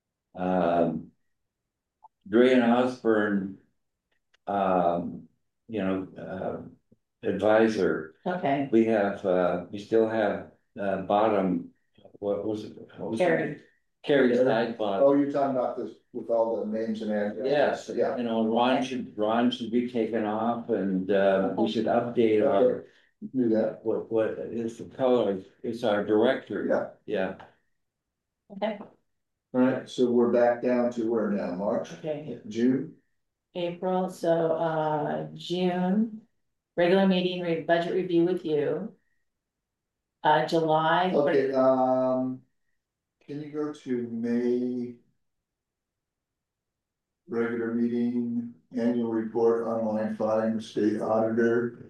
Gray and Osborne advisor. Okay, We have, we still have, bottom, what was it? What was it? Carrie. Carrie Side bottom. Oh, you're talking about this with all the names and Yes, addresses? Yeah. Ron should be taken off and, we should update our, Do that. what is the color? It's our director. Yeah. Yeah. Okay, All right, so we're back down to where now, March, okay, June? April, so, June, regular meeting, budget review with you. July. Okay, can you go to May? Regular meeting, annual report, online filing, state auditor.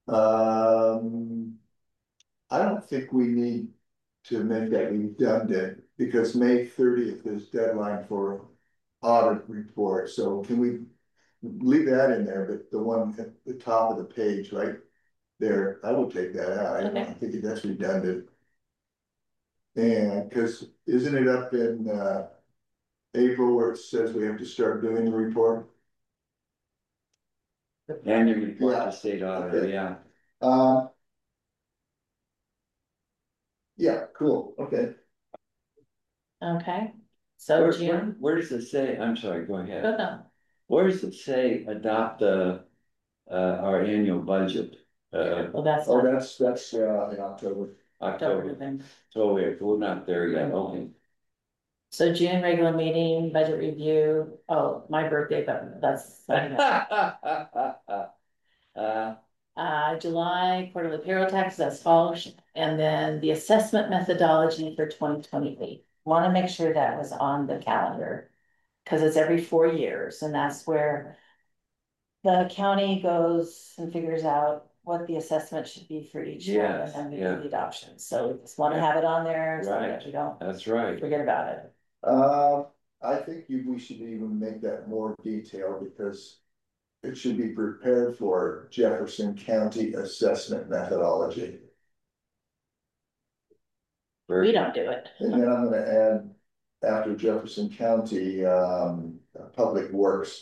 I don't think we need to make that redundant because May 30th is deadline for audit report. So can we leave that in there, but the one at the top of the page right there, I would take that out. I Okay. don't think that's redundant. And because isn't it up in April where it says we have to start doing the report? Annual report Yeah. to state auditor, Okay. yeah. Yeah, cool, okay. Okay, so June. Where does it say, I'm sorry, go ahead. Go no. Where does it say adopt our annual budget? Well, that's Oh, not that's in October. October, October, November. so we're not there yet, okay. So June regular meeting, budget review. Oh, my birthday, but that's. July quarterly payroll taxes as follows, and then the assessment methodology for 2028. Want to make sure that was on the calendar. Cause it's every 4 years, and that's where the county goes and figures out what the assessment should be for each one, and Yes, then we yeah. do the adoption. So we just want to have it on there so that Right. we don't That's right. forget about it. I think we should even make that more detailed because it should be prepared for Jefferson County assessment methodology. We don't do it. And then I'm gonna add after Jefferson County, Public Works.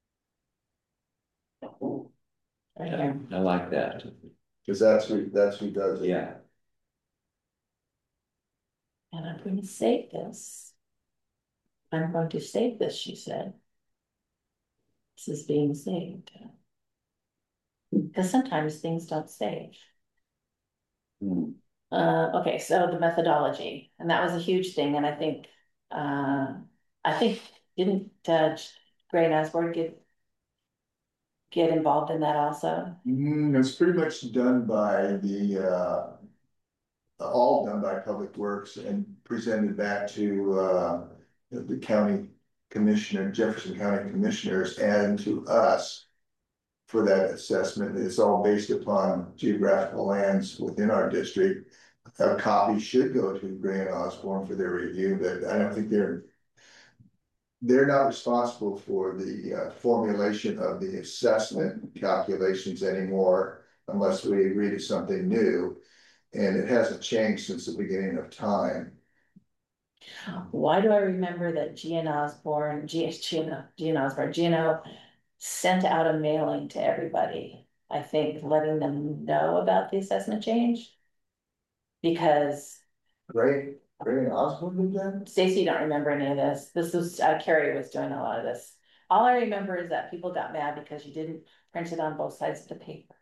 Right here. I like that, Cause that's who does it. yeah. And I'm going to save this. I'm going to save this, she said. This is being saved. Because sometimes things don't save. Hmm. Okay, so the methodology, and that was a huge thing, and I think, didn't Gray and Osborne get involved in that also? It's pretty much done by all done by Public Works and presented back to the county commissioner, Jefferson County commissioners, and to us for that assessment. It's all based upon geographical lands within our district. A copy should go to Gray and Osborne for their review, but I don't think they're not responsible for the formulation of the assessment calculations anymore unless we agree to something new. And it hasn't changed since the beginning of time. Why do I remember that Gino sent out a mailing to everybody, I think, letting them know about the assessment change? Because Gray and Osborne did that? Stacy, you don't remember any of this. This was, Carrie was doing a lot of this. All I remember is that people got mad because you didn't print it on both sides of the paper.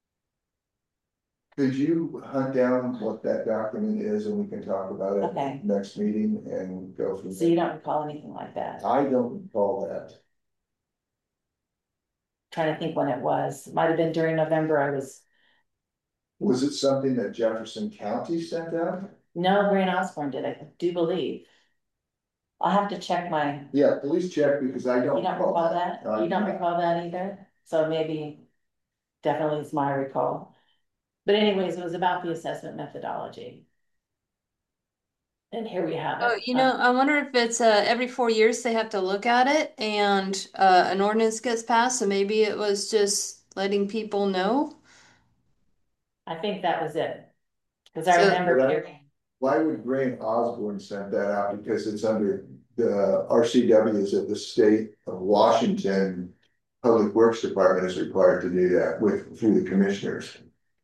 Could you hunt down what that document is and we can talk about it Okay. next meeting and go from So you there? don't recall anything like that? I don't recall that. Trying to think when it was. Might have been during November. Was it something that Jefferson County sent out? No, Grant Osborne did, I do believe. I'll have to check my, Yeah, please check because I don't. you don't recall that? I You don't do not. recall that either? So maybe, definitely it's my recall. But anyways, it was about the assessment methodology. And here we have Oh, it. I wonder if it's every 4 years they have to look at it and an ordinance gets passed, so maybe it was just letting people know. I think that was it. Cause I So- remember Right. hearing, Why would Gray and Osborne send that out? Because it's under the RCWs of the state of Washington. Public Works Department is required to do that through the commissioners.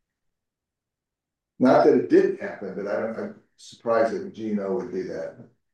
Not that it didn't happen, but I'm surprised that Gino would do that.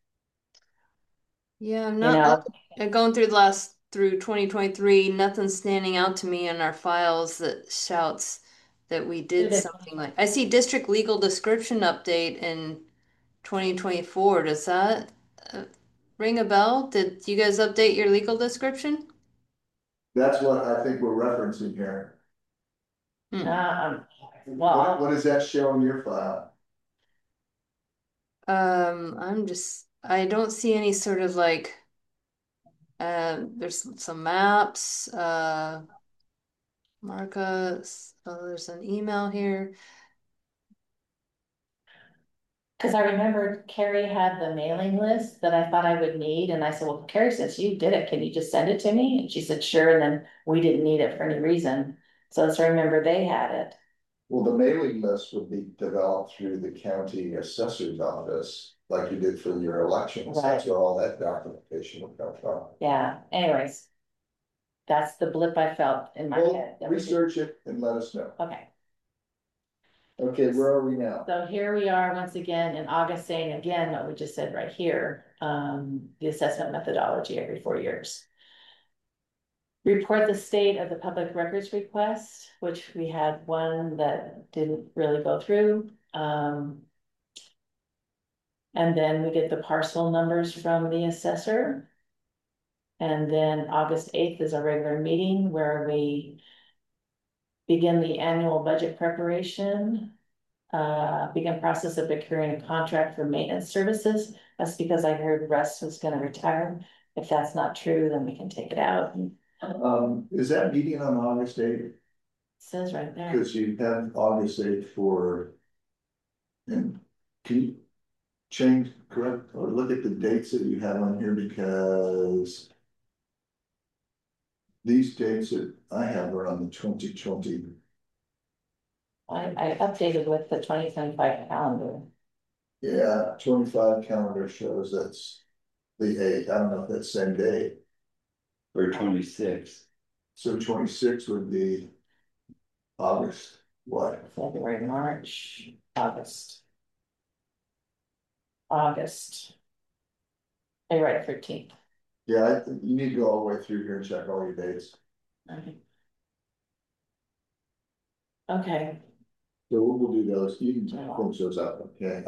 Yeah, I'm You not know, going through the last through 2023, nothing's standing out to me in our files that shouts that we did did it. something like I see district legal description update in 2024. Does that ring a bell? Did you guys update your legal description? That's what I think we're referencing here. Hmm. Um, well, What does that show in your file? I don't see any sort of like, there's some maps, Marcus, oh, there's an email here. because I remember Carrie had the mailing list that I thought I would need, and I said, well, Carrie, since you did it, can you just send it to me? And she said, sure, and then we didn't need it for any reason. So I remember they had it. Well, the mailing list would be developed through the county assessor's office, like you did for your elections. That's Right. where all that documentation would come from. Yeah, anyways. That's the blip I felt in my Well, head. research it and let us know. Okay, Okay, where are we now? so here we are once again in August saying again what we just said right here, the assessment methodology every 4 years. Report the state of the public records request, which we had one that didn't really go through. And then we get the parcel numbers from the assessor. And then August 8th is our regular meeting where we begin the annual budget preparation. Begin process of procuring a contract for maintenance services. That's because I heard Russ was gonna retire. If that's not true, then we can take it out. Is that meeting on August 8th? Says right there. Because you have August 8th for. And can you change, correct, or look at the dates that you have on here, because these dates that I have are on the 2020. I updated with the 2025 calendar. Yeah, 25 calendar shows that's the 8th. I don't know if that's same day. For 26. So 26 would be August, what? February, March, August. August. You're right, 13th. Yeah, I think you need to go all the way through here and check all your dates. Okay. Okay, So we'll do those, you can finish those up, okay?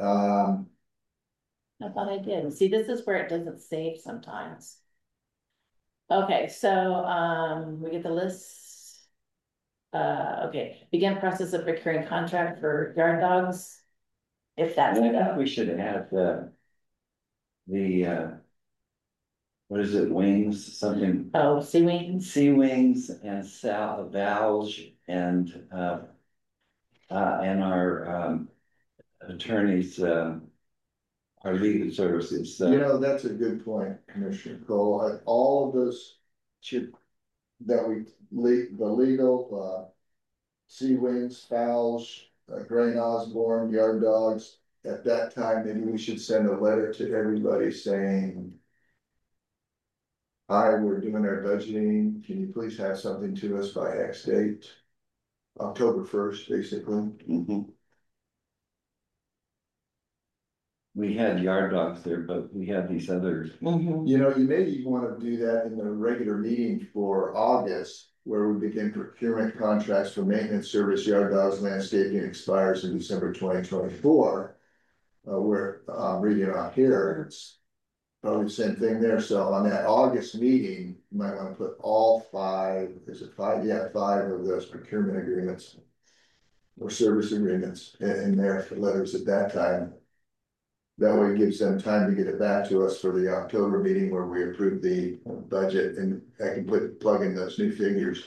I thought I did. See, this is where it doesn't save sometimes. Okay, so, we get the list. Okay, begin process of procuring contract for yard dogs. If that's. I think we should add what is it, wings, something, Oh, sea wings. sea wings and Valge and our attorneys, our legal services. You know, that's a good point, Commissioner Cole. All of those Should, that the legal, Sea Wings, Fowls, Grain Osborne, Yard Dogs, at that time, maybe we should send a letter to everybody saying, hi, we're doing our budgeting. Can you please have something to us by X date? October 1st, basically. mhm. We had yard dogs there, but we had these others. Mhm. You know, you maybe want to do that in the regular meeting for August, where we begin procurement contracts for maintenance service, yard dogs, landscaping expires in December 2024. We're reading on here, it's probably the same thing there. So on that August meeting, you might want to put all 5, is it 5? Yeah, 5 of those procurement agreements or service agreements in there for letters at that time. That way it gives them time to get it back to us for the October meeting where we approve the budget, and I can plug in those new figures.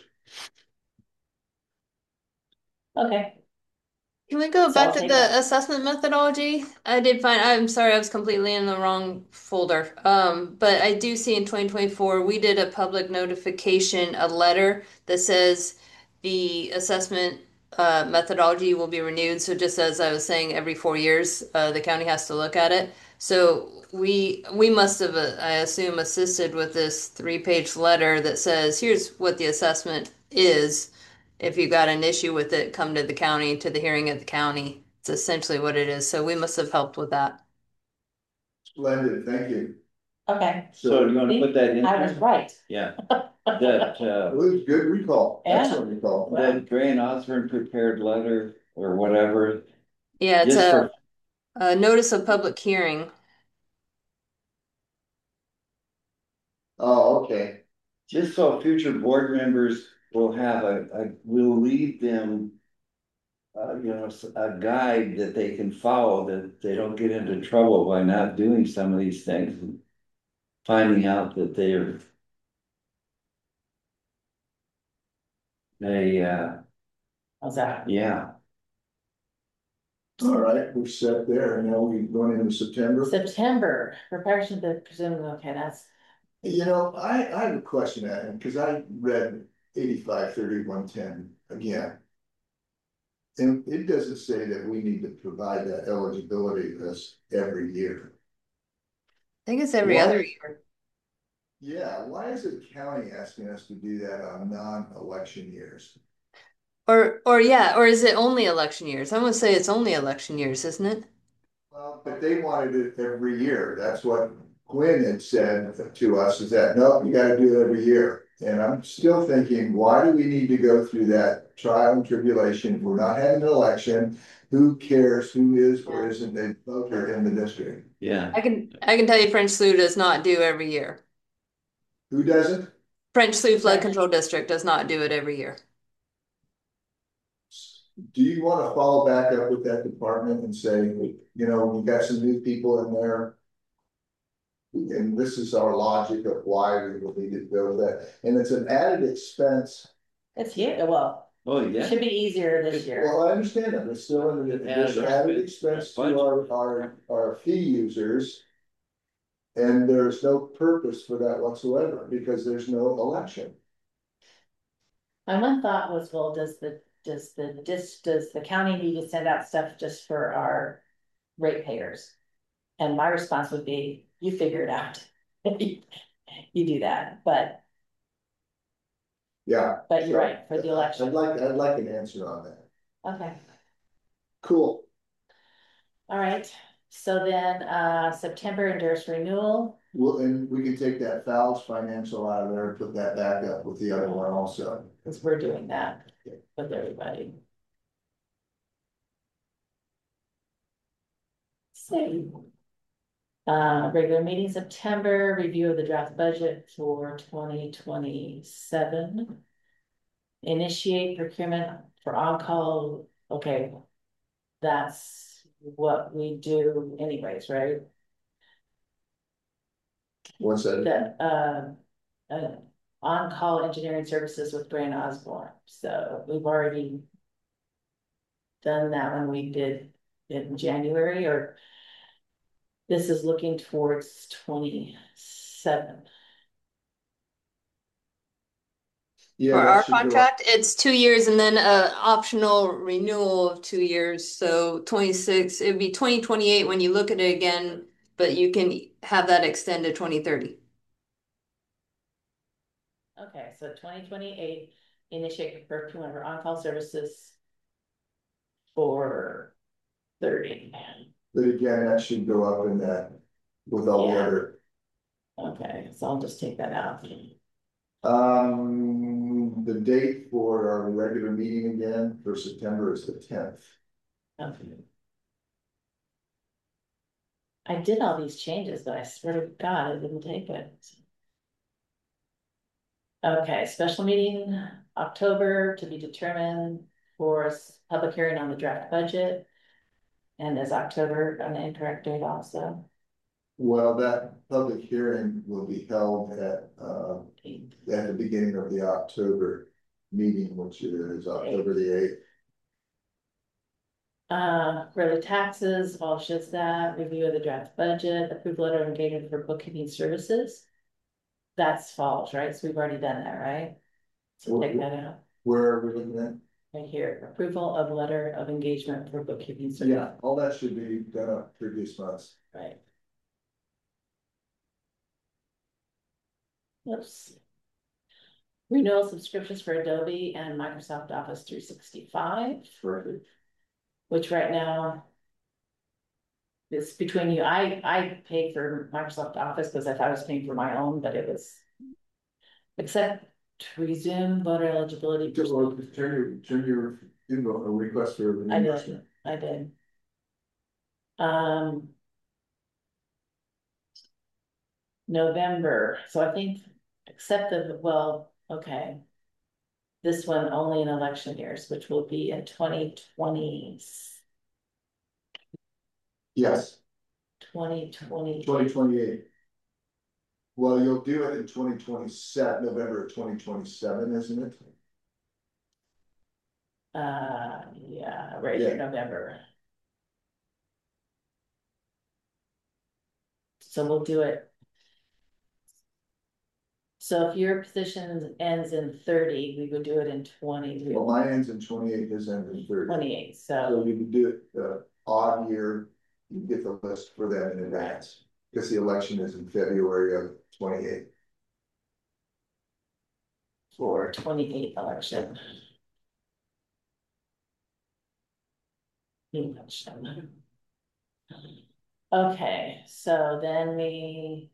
Okay, Can we go So back I'll to take the that. assessment methodology? I'm sorry, I was completely in the wrong folder. But I do see in 2024, we did a public notification, a letter that says the assessment methodology will be renewed. So just as I was saying, every 4 years, the county has to look at it. So we must have, I assume, assisted with this 3-page letter that says, here's what the assessment is. If you got an issue with it, come to the county, to the hearing at the county. It's essentially what it is. So we must have helped with that. Splendid, thank you. Okay, So you wanna put that in? I was right. Yeah, that, It was good recall, Yeah. excellent recall. that Gray and Osborne prepared letter or whatever, Yeah, it's just for, a notice of public hearing. Oh, okay, just so future board members will have we'll leave them a guide that they can follow, that they don't get into trouble by not doing some of these things and finding out that How's that? yeah. all right, we're set there, now we going into September. September, preparation to presume, okay, that's, You know, I have a question, Adam, because I read 85-31-10 again. And it doesn't say that we need to provide that eligibility list every year. I think it's every What? other year. Yeah, why is the county asking us to do that on non-election years? Or yeah, or is it only election years? I'm gonna say it's only election years, isn't it? Well, but they wanted it every year. That's what Quinn had said to us, is that, no, you gotta do it every year. And I'm still thinking, why do we need to go through that trial and tribulation? If we're not having an election, who cares who is or isn't a voter in the district? Yeah, I can tell you French Slough does not do every year. Who doesn't? French Slough Flood Control District does not do it every year. Do you want to follow back up with that department and say, you know, we got some new people in there? And this is our logic of why we will need to build that, and it's an added expense. it's here, well, oh, it yeah, should be easier this year. Well, I understand that, but still, there's added expense to our fee users. And there's no purpose for that whatsoever, because there's no election. My one thought was, well, does the county need to send out stuff just for our ratepayers? And my response would be, you figure it out. You do that, but Yeah. you're right, for the election. I'd like an answer on that. Okay, Cool. all right, so then September endorsed renewal. Well, and we can take that Fowles financial out of there and put that back up with the other one also. Because we're doing that with everybody. Same. Regular meeting September, review of the draft budget for 2027. Initiate procurement for on-call, okay. That's what we do anyways, right? What's that? The on-call engineering services with Brand Osborne, so we've already done that when we did it in January, or this is looking towards 27. Yeah, For that our should go up. contract, it's 2 years and then a optional renewal of 2 years. So 26, it'd be 2028 when you look at it again, but you can have that extend to 2030. Okay, so 2028, initiate procurement for on-call services for 30. But again, that should go up in that with all the Yeah. other. Okay, so I'll just take that out. The date for our regular meeting again for September is the 10th. Okay. I did all these changes, but I swear to God, I didn't take it. Okay, special meeting, October to be determined for public hearing on the draft budget. And is October an incorrect date also? Well, that public hearing will be held at the beginning of the October meeting, which is October the 8th. Quarterly taxes, abolishes that, review of the draft budget, approve letter of engagement for bookkeeping services. That's false, right? So we've already done that, right? So take that out. Where are we looking at? Right here, approval of letter of engagement for bookkeeping services. Yeah, all that should be done up previous months. Right. Oops. Renewal subscriptions for Adobe and Microsoft Office 365, Perfect. which right now. It's between you, I paid for Microsoft Office because I thought I was paying for my own, but it was. Except to resume voter eligibility. Well, turn your, a request for. reimbursement. I did. November, so I think, except the, well, okay. This one only in election years, which will be in 2020. Yes, 2020. 2028. Well, you'll do it in 2027, November of 2027, isn't it? Yeah, right here, November. So we'll do it. So if your position ends in 30, we would do it in 20. Well, mine ends in 28, his ends in 30. 28, So so you can do it odd year, you get the list for that in advance. Because the election is in February of 28. for 28 election. Election. Okay, so then we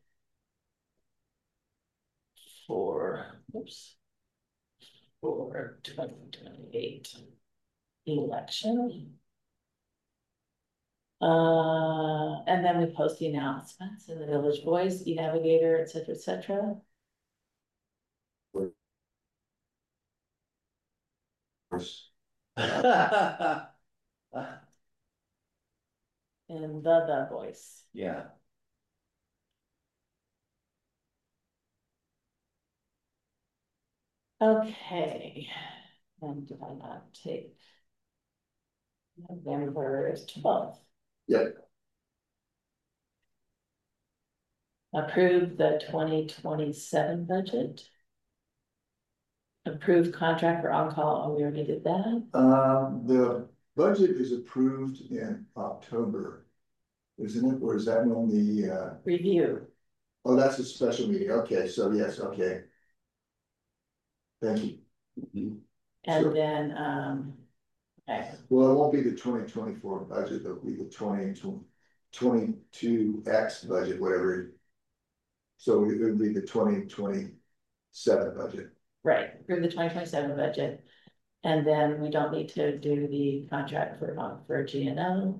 for 2028 election. And then we post the announcements in the Village Voice, eNavigator, et cetera, et cetera. In the Voice. Yeah. Okay, and did I not take November is 12th? Yep. Approve the 2027 budget. Approve contract for on-call, oh, we already did that. The budget is approved in October, isn't it? Or is that when the Review. oh, that's a special meeting. Okay, so yes, okay. Thank you. And Sure. then, okay, Well, it won't be the 2024 budget, it'll be the 2022 X budget, whatever. So it would be the 2027 budget. right, approve the 2027 budget. And then we don't need to do the contract for GNO.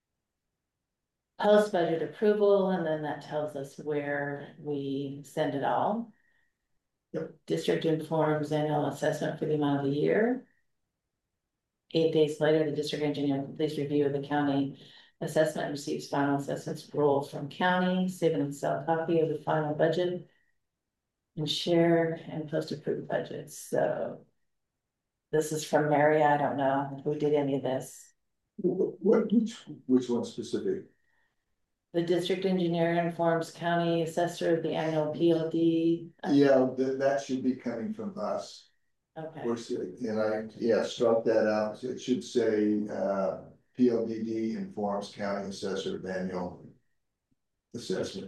Post budget approval, and then that tells us where we send it all. Yep. District informs annual assessment for the amount of the year. 8 days later, the district engineer completes review of the county assessment and receives final assessments roll from county, save and sell copy of the final budget. And share and post approved budgets, so. This is from Mary, I don't know who did any of this. Which one specific? The district engineer informs county assessor of the annual PLD. Yeah, that should be coming from us. Okay, And struck that out, so it should say, PLDD informs county assessor of annual assessment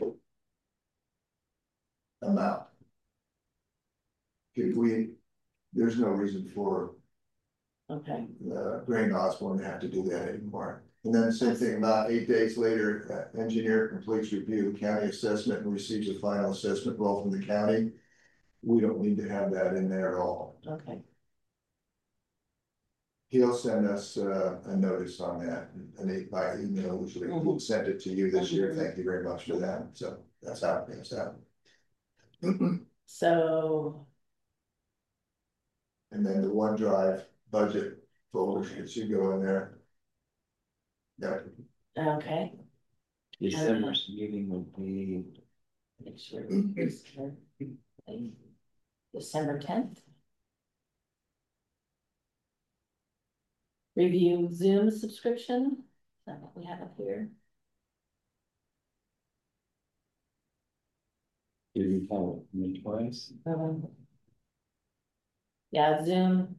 amount. There's no reason for okay, Grain Osborne to have to do that anymore. And then same thing, about 8 days later, engineer completes review of county assessment and receives a final assessment roll from the county. We don't need to have that in there at all. okay, He'll send us a notice on that, and by email, usually we'll send it to you this year. Thank you very much for that. So that's how it goes out. so. And then the OneDrive budget folder should go in there. Yeah. Okay. December's meeting will be. Make sure. December 10th. Review Zoom subscription, is that what we have up here? Did you call me twice? Yeah, Zoom,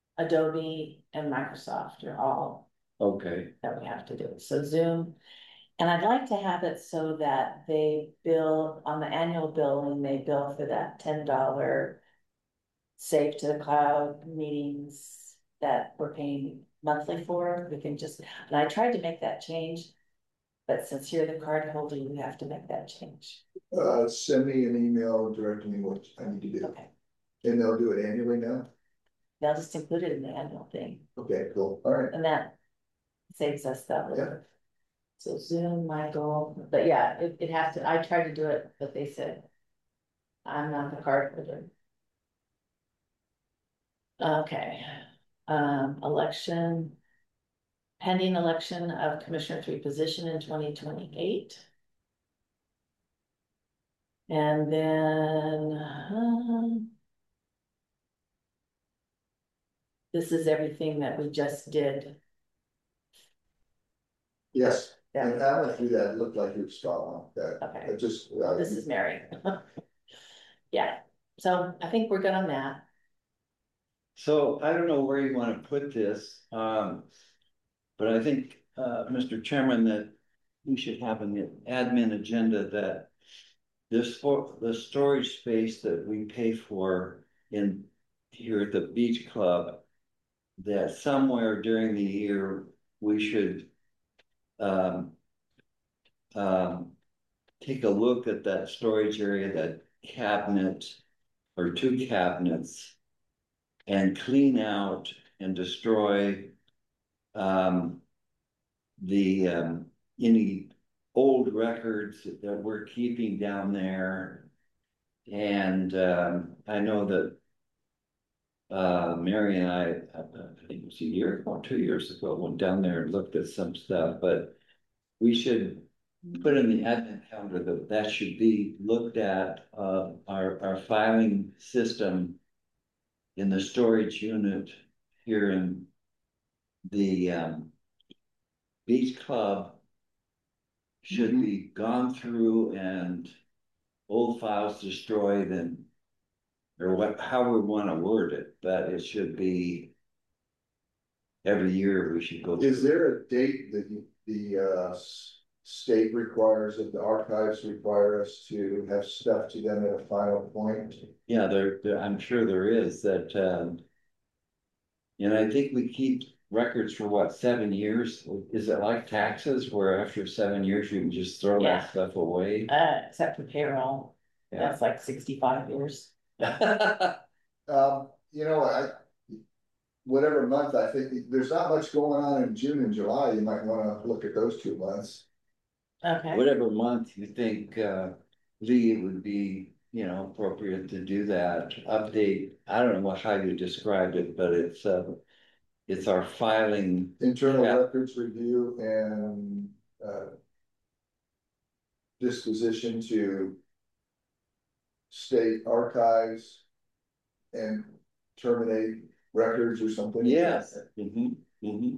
Adobe, and Microsoft are all Okay. that we have to do. So Zoom, And I'd like to have it so that they bill on the annual billing, they bill for that $10 Save to the Cloud meetings that we're paying monthly for. We can just, and I tried to make that change, but since you're the card holder, you have to make that change. Send me an email directing me what I need to do. Okay, And they'll do it annually now? they'll just include it in the annual thing, Okay, cool, all right. and that saves us that. Yeah. So Zoom, my goal, but yeah, it has to, I tried to do it, but they said I'm not the card holder. Okay, election. Pending election of Commissioner 3 position in 2028. And then this is everything that we just did. Yes, Yeah. and I went through that, it looked like you were spot on, that, Okay. it just. This is Mary. Yeah, so I think we're good on that. So I don't know where you want to put this, but I think, Mr. Chairman, that we should have an admin agenda that the storage space that we pay for in here at the beach club, that somewhere during the year we should um, um, take a look at that storage area, that cabinet or two cabinets, and clean out and destroy the any old records that we're keeping down there. And I know that Mary and I think it was a year or 2 years ago, went down there and looked at some stuff, but we should put in the advent calendar that that should be looked at, our filing system in the storage unit here in the beach club should be gone through and old files destroyed, and or what, how we want to word it, but it should be every year we should go through. Is there a date that the state requires, that the archives require us to have stuff to them at a final point? Yeah, I'm sure there is that, and I think we keep records for what, 7 years? Is it like taxes where after 7 years you can just throw Yeah. that stuff away? Except for payroll, Yeah. that's like 65 years. You know, whatever month, I think there's not much going on in June and July, you might wanna look at those 2 months. Okay, Whatever month you think, Lee, it would be, you know, appropriate to do that update. I don't know how you described it, but it's our filing. Internal Yeah. records review and disposition to state archives and terminate records or something. Yes. Mm-hmm. Mm-hmm.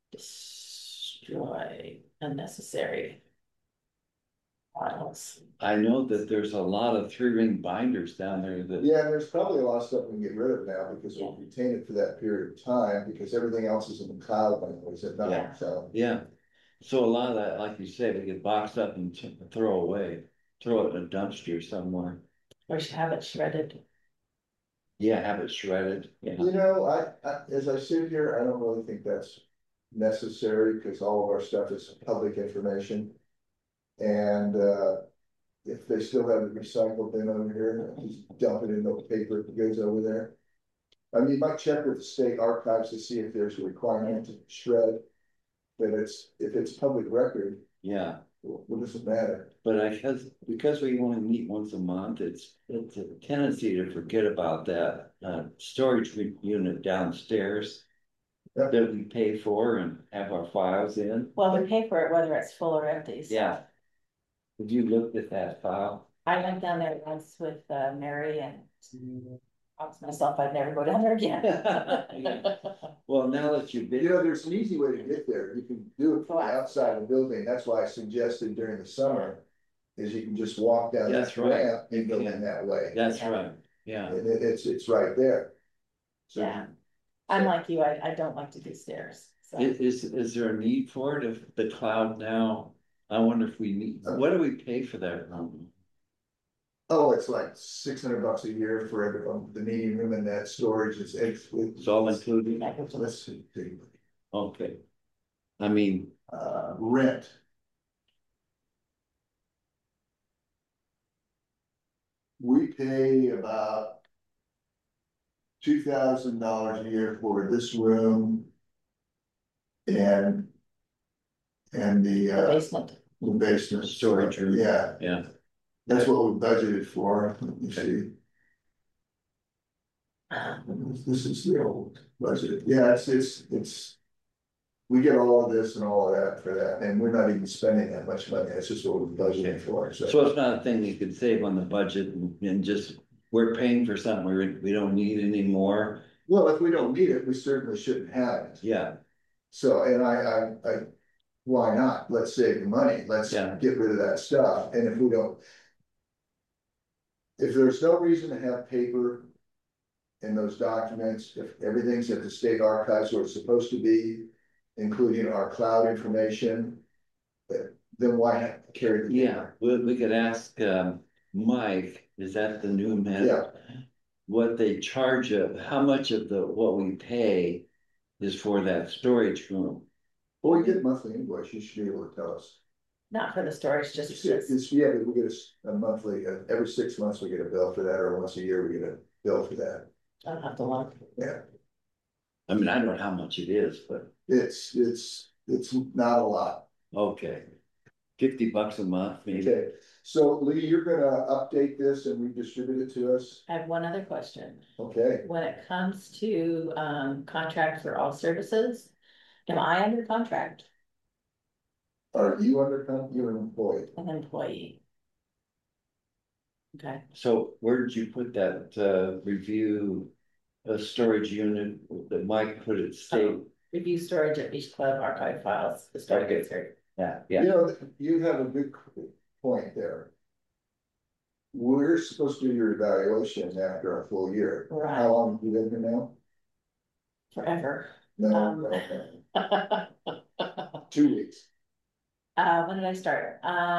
destroy unnecessary files. I know that there's a lot of 3-ring binders down there that. Yeah, and there's probably a lot of stuff we can get rid of now because we'll retain it for that period of time, because everything else is in the cloud now, is it Yeah. not? So. Yeah, so a lot of that, like you say, we get boxed up and throw away, throw it in a dumpster somewhere. Or should have it shredded. Yeah, have it shredded. Yeah. You know, as I sit here, I don't really think that's necessary because all of our stuff is public information. And if they still have the recycled bin over here, just dump it in the paper that goes over there. I mean, you might check with the state archives to see if there's a requirement to shred. But if it's public record, Yeah, what does it matter? but because we only meet once a month, it's a tendency to forget about that storage unit downstairs. Yep. That we pay for and have our files in. Well, we pay for it whether it's full or empty. So. Yeah. Have you looked at that file? I went down there once with Mary and promised myself I'd never go down there again. Yeah. Well, now that you've been. You know, there's an easy way to get there. You can do it from the outside of the building. That's why I suggested during the summer. Is you can just walk down That's that right. ramp and go in that way. That's right, yeah. And it's right there. So, Yeah. I'm like you, I don't like to do stairs. So. Is there a need for it if the cloud now I wonder if we need, what do we pay for that room? Oh, it's like $600 a year for the meeting room and that storage is. It's all included? Let's see, Okay. I mean, rent. We pay about $2,000 a year for this room. And the Basement. basement. Storage room. Yeah, yeah, that's what we budgeted for, let me see. This is the old budget, yeah, it's. We get all of this and all of that for that, and we're not even spending that much money, it's just what we're budgeting for, so. so it's not a thing you could save on the budget and just, we're paying for something we don't need anymore. Well, if we don't need it, we certainly shouldn't have it. Yeah, So, and I, why not? Let's save the money. Let's Yeah. get rid of that stuff. And if we don't. If there's no reason to have paper in those documents, if everything's at the state archives where it's supposed to be, including our cloud information, then why have to carry the yeah, paper? we could ask, Mike, is that the new man? Yeah. What they charge of, how much of what we pay is for that storage room? Well, we get monthly invoice, you should be able to tell us. Not for the storage, just. Yeah, but we get a monthly, every 6 months we get a bill for that, or once a year we get a bill for that. I'll have to look. Yeah, I mean, I don't know how much it is, but it's not a lot. okay. $50 a month, maybe. Okay, so Lee, you're gonna update this and redistribute it to us, I have one other question. okay? When it comes to contract for all services, am I under contract? Are you you're an employee? An employee? Okay, So where did you put that, review a storage unit that Mike put it state? review storage at Beach Club archive files, the storage Okay. insert. Yeah, You yeah, know, you have a good point there. We're supposed to do your evaluation after a full year. Right. How long have you been here now? Forever. No, Um, 2 weeks. When did I start?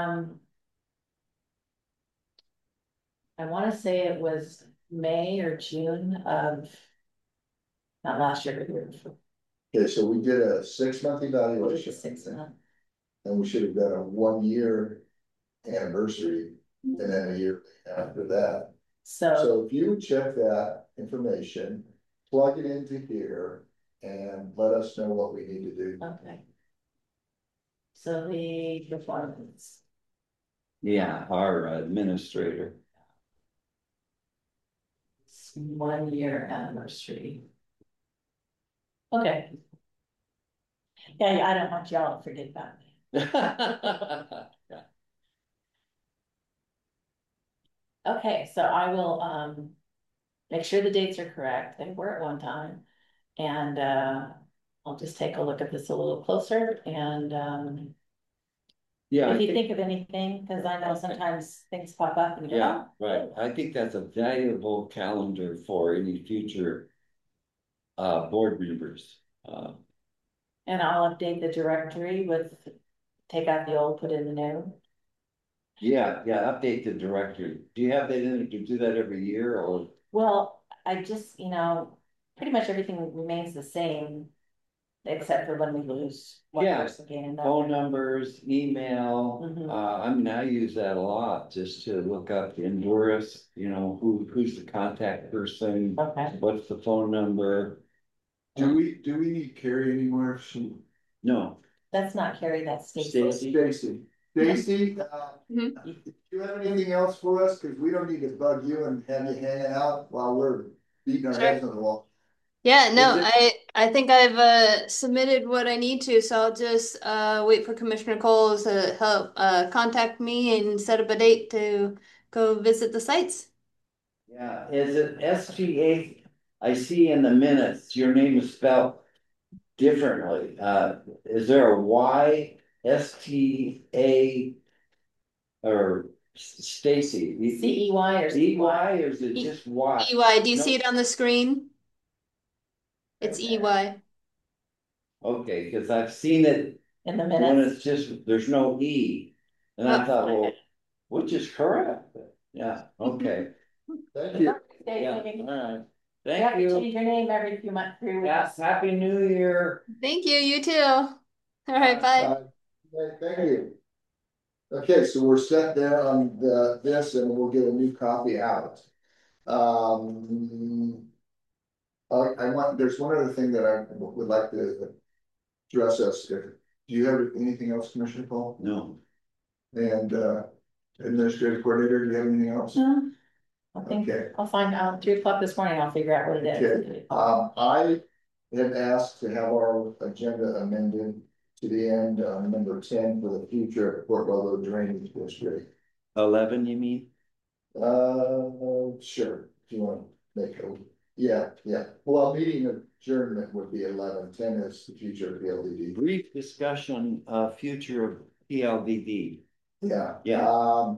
I wanna say it was May or June of. Not last year, but the year before. Okay, so we did a 6-month It was evaluation. 6 months. And we should have done a 1-year anniversary and then a year after that. So, So if you check that information, plug it into here and let us know what we need to do. okay. So the performance, yeah, our administrator. it's 1 year anniversary. Okay. Yeah, I don't want y'all to forget about me. Okay, so I will, make sure the dates are correct, they were at one time. And, I'll just take a look at this a little closer and, Yeah, I if you think, think of anything, cause I know sometimes things pop up and you go, yeah, "Oh, right. I think that's a valuable calendar for any future board members. and I'll update the directory with, take out the old, put in the new. Yeah, update the directory. Do you have that in, do you do that every year or? Well, I just, pretty much everything remains the same. Except for when we lose one Yeah. person gain another. Phone numbers, email, Mhm. I mean, I use that a lot just to look up in Doris, who's the contact person, Okay, what's the phone number? Do we need Carrie anymore? No, that's not Carrie, that's Stacy. Stacy. Stacy, Mhm. do you have anything else for us? Cause we don't need to bug you and have you hanging out while we're beating our Sure. heads on the wall. Yeah, no, Is I think I've submitted what I need to, so I'll just wait for Commissioner Coles to help contact me and set up a date to go visit the sites. Yeah, is it SGA? I see in the minutes, your name is spelled differently. Is there a Y, STA? Or Stacy? CEY or EY or is it just Y? EY, do you No. see it on the screen? It's EY. Okay, because I've seen it in the when minutes. it's just, there's no E. And I Oh, thought, well, okay. which is correct? Yeah, okay. Thank you. Yeah, Thank all right. You have Thank to you. change your name every few months, 3 Yes, weeks. Happy New Year. Thank you, you too. All right, bye. Okay, thank you. Okay, so we're set there on this and we'll get a new copy out. There's one other thing that I would like to address us. Do you have anything else, Commissioner Paul? No. And Administrative Coordinator, do you have anything else? No, I think Okay. I'll find out 3 o'clock this morning. I'll figure out what it is. Okay. I had asked to have our agenda amended to the end, number 10 for the future of Port Bello Drainage District. 11, you mean? Sure, if you want to make a, yeah. Well, meeting adjournment would be 11. 10 is the future of PLDD. Brief discussion of future of PLDD. Yeah. Yeah.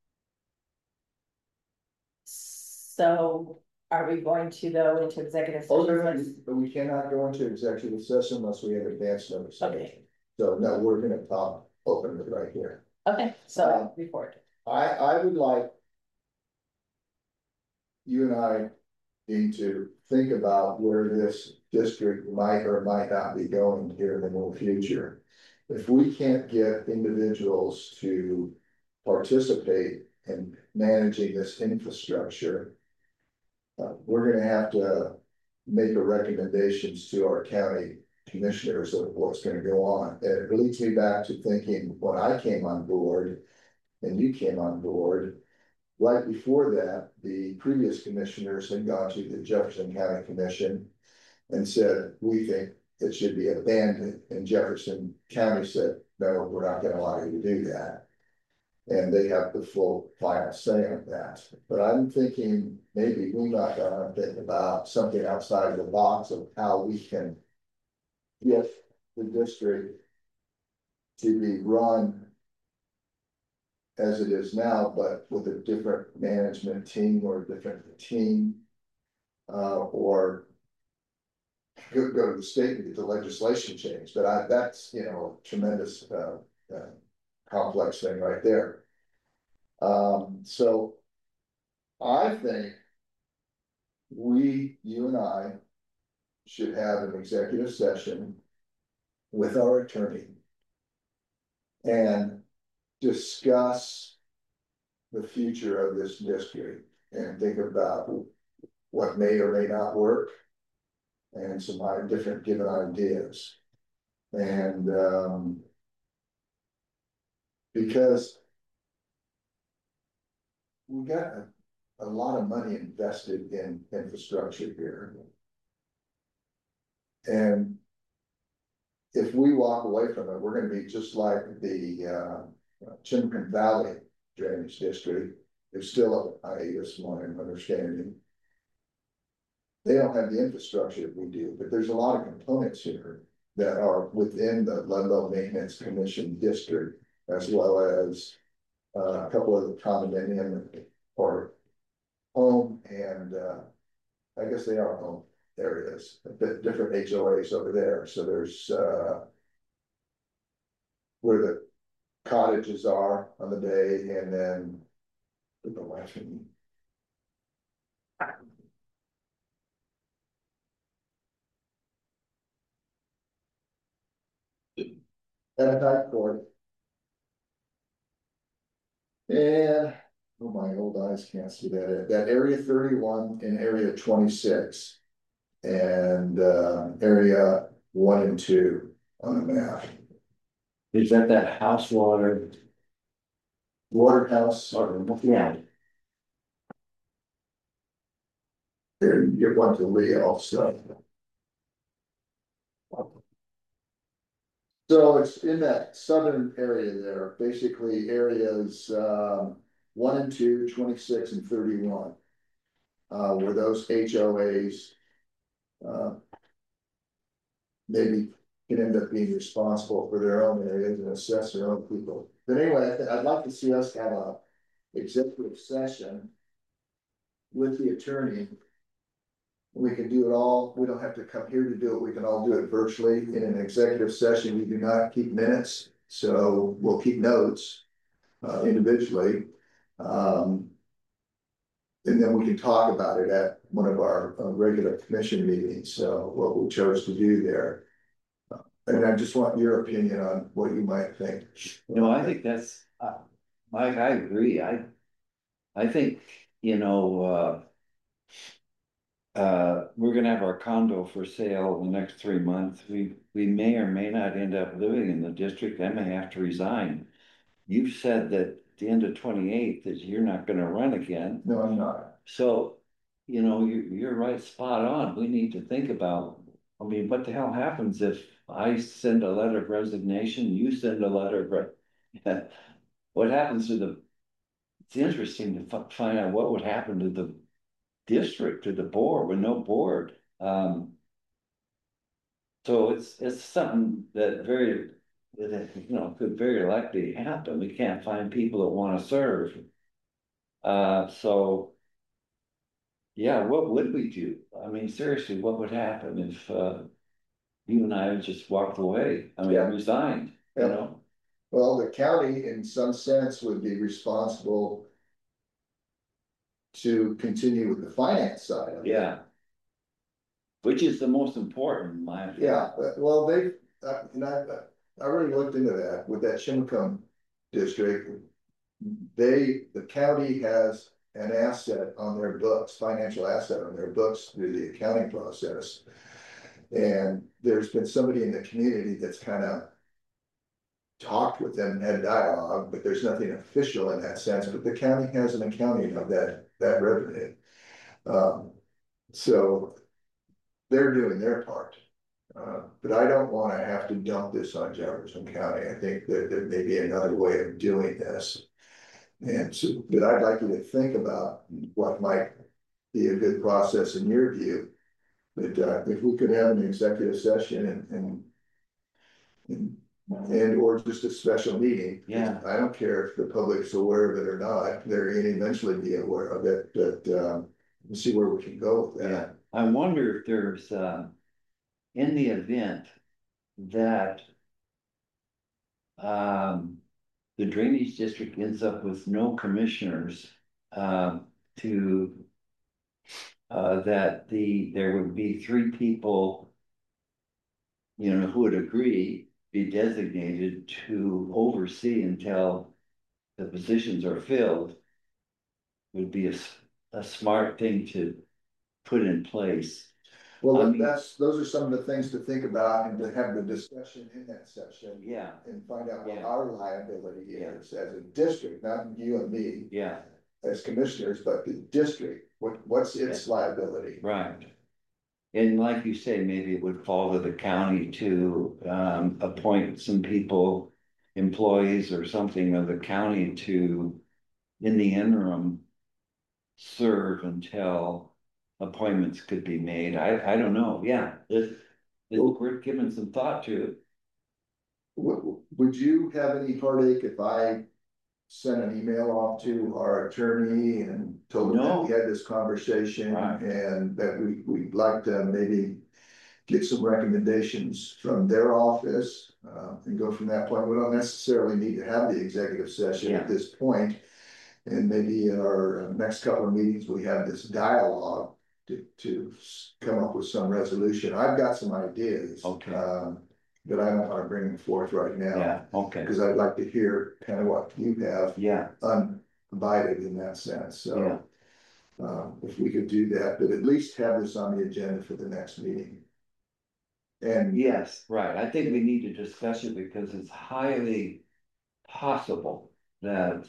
So are we going to go into executive Oh, session? no, we cannot go into executive session unless we have advance notice. Okay. So no, we're gonna talk openly right here. Okay, so report. I would like you and I need to think about where this district might or might not be going here in the near future. If we can't get individuals to participate in managing this infrastructure, we're gonna have to make a recommendations to our county commissioners of what's gonna go on. And it leads me back to thinking when I came on board and you came on board, right before that, the previous commissioners had gone to the Jefferson County Commission and said, we think it should be abandoned. And Jefferson County said, no, we're not gonna allow you to do that. And they have the full final say on that. But I'm thinking maybe we might want to think about something outside the box of how we can get the district to be run as it is now, but with a different management team or a different team. Or go to the state and get the legislation changed, but that's, you know, a tremendous complex thing right there. So I think you and I should have an executive session with our attorney and discuss the future of this district and think about what may or may not work and some different given ideas. And because we got a lot of money invested in infrastructure here. And if we walk away from it, we're going to be just like the Chimkin Valley Drainage District. There's still this morning understanding. They don't have the infrastructure we do, but there's a lot of components here that are within the Ludlow Maintenance Commission district, as well as a couple of the condominium or home and I guess they are home areas, a bit different HOAs over there. So there's where the cottages are on the bay, and then the last one. At a night court. And oh, my old eyes can't see that. That area 31 and area 26 and area 1 and 2 on the map. Is that house water? Waterhouse. Yeah. There, you get one to Lee also. So it's in that southern area there, basically areas 1 and 2, 26 and 31. Where those HOAs maybe can end up being responsible for their own areas and assess their own people. But anyway, I'd like to see us have a executive session with the attorney We can do it all. We don't have to come here to do it. We can all do it virtually. In an executive session, we do not keep minutes, so we'll keep notes individually. And then we can talk about it at one of our regular commission meetings, so what we chose to do there. And I just want your opinion on what you might think. No, I think that's, Mike, I agree. I think, you know, we're gonna have our condo for sale in the next 3 months. We may or may not end up living in the district. I may have to resign. You've said that at the end of 28 that you're not gonna run again. No, I'm not. So, you know, you're right, spot on. We need to think about, I mean, what the hell happens if I send a letter of resignation, you send a letter of, what happens to the, it's interesting to find out what would happen to the district, to the board, with no board. So it's something that you know, could very likely happen. We can't find people that want to serve. So yeah, what would we do? I mean, seriously, what would happen if you and I just walked away? I mean, Yeah. resigned, Yeah. you know? Well, the county in some sense would be responsible to continue with the finance side of it. Yeah. Which is the most important, in my opinion. Yeah, well, and I really looked into that with that Chimacum district. The county has an asset on their books, financial asset on their books through the accounting process. And there's been somebody in the community that's kind of talked with them, had dialogue, but there's nothing official in that sense. But the county has an accounting of that revenue. So they're doing their part. But I don't want to have to dump this on Jefferson County. I think that there may be another way of doing this. And so, but I'd like you to think about what might be a good process in your view. But if we could have an executive session and or just a special meeting. Yeah. I don't care if the public's aware of it or not. They're going to eventually be aware of it, but we'll see where we can go with that. Yeah. I wonder if there's in the event that the drainage district ends up with no commissioners to that there would be 3 people, you know, who would agree, be designated to oversee until the positions are filled, would be a smart thing to put in place. Well, I mean, those are some of the things to think about and to have the discussion in that session. Yeah. And find out what Yeah. our liability Yeah. is as a district, not you and me Yeah, as commissioners, but the district. What's its liability? right. And like you say, maybe it would fall to the county to appoint some people, employees or something of the county to, in the interim, serve until appointments could be made. I don't know. Yeah, it's worth giving some thought to. Would you have any heartache if I sent an email off to our attorney and told them that we had this conversation? Right. And that we'd like to maybe get some recommendations from their office and go from that point? We don't necessarily need to have the executive session at this point. And maybe in our next couple of meetings, we have this dialogue to come up with some resolution. I've got some ideas. Okay. But I don't want to bring them forth right now. Yeah, okay. Because I'd like to hear kind of what you have. Yeah. Undivided in that sense. So if we could do that, but at least have this on the agenda for the next meeting. And yes, right. I think we need to discuss it because it's highly possible that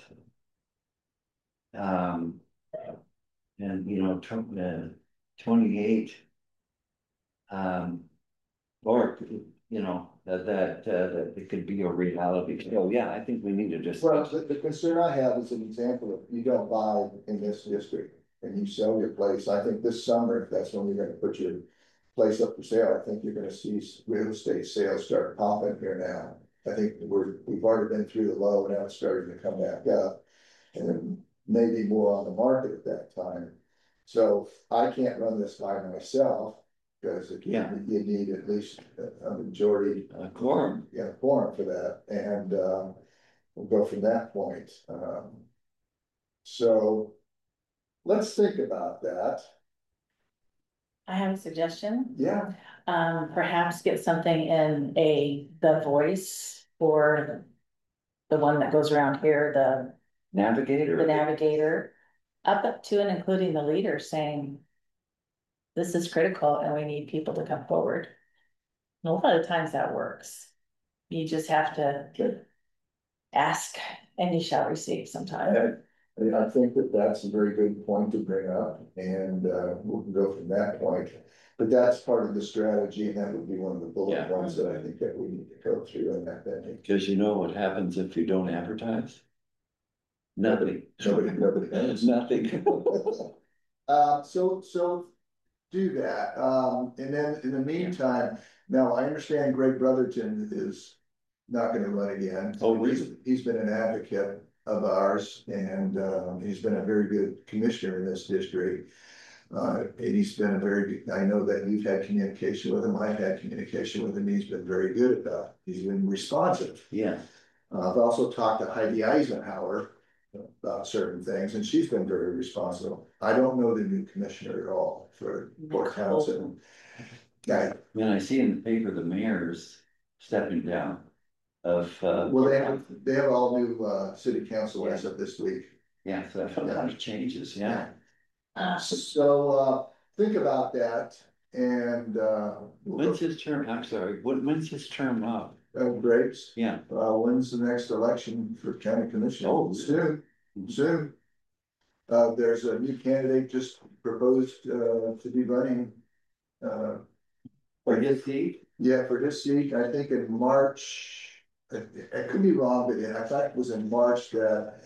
and you know 28 or you know that it could be a reality. So yeah, I think we need to discuss. Well, the concern I have is an example of you don't buy in this district and you sell your place. I think this summer, if that's when you're going to put your place up for sale, I think you're going to see real estate sales start popping here now. I think we've already been through the low, and now it's starting to come back up, and then maybe more on the market at that time. So I can't run this by myself, because Yeah. you need at least a majority, Quorum. quorum for that, and, we'll go from that point. So let's think about that. I have a suggestion. Yeah, Perhaps get something in The Voice, or the one that goes around here, the Navigator. Navigator, up to and including the leader, saying this is critical and we need people to come forward. And a lot of times that works. You just have to ask and you shall receive sometimes. I think that that's a very good point to bring up, and, we can go from that point. But that's part of the strategy, and that would be one of the bullet Yeah. points that I think that we need to go through in that meeting. Because you know what happens if you don't advertise? Nothing. Nobody knows. Nothing. So do that, and then in the meantime, now I understand Greg Brotherton is not gonna run again. Oh, really? He's been an advocate of ours, and, he's been a very good commissioner in this district. And he's been a very good, I know that you've had communication with him, I've had communication with him, he's been very good about it, he's been responsive. Yeah. I've also talked to Heidi Eisenhower about certain things, and she's been very responsible. I don't know the new commissioner at all for Port Townsend. Yeah, When I see in the paper, the mayor's stepping down of, well, they have all new, city council as of this week. yeah, so a lot of changes, yeah. So, think about that, and, When's his term, I'm sorry, when's his term up? Grapes, Yeah. when's the next election for county commission? Oh. Soon. There's a new candidate just proposed, to be running, For his seat? yeah, for his seat, I think in March, I could be wrong, but I thought it was in March that,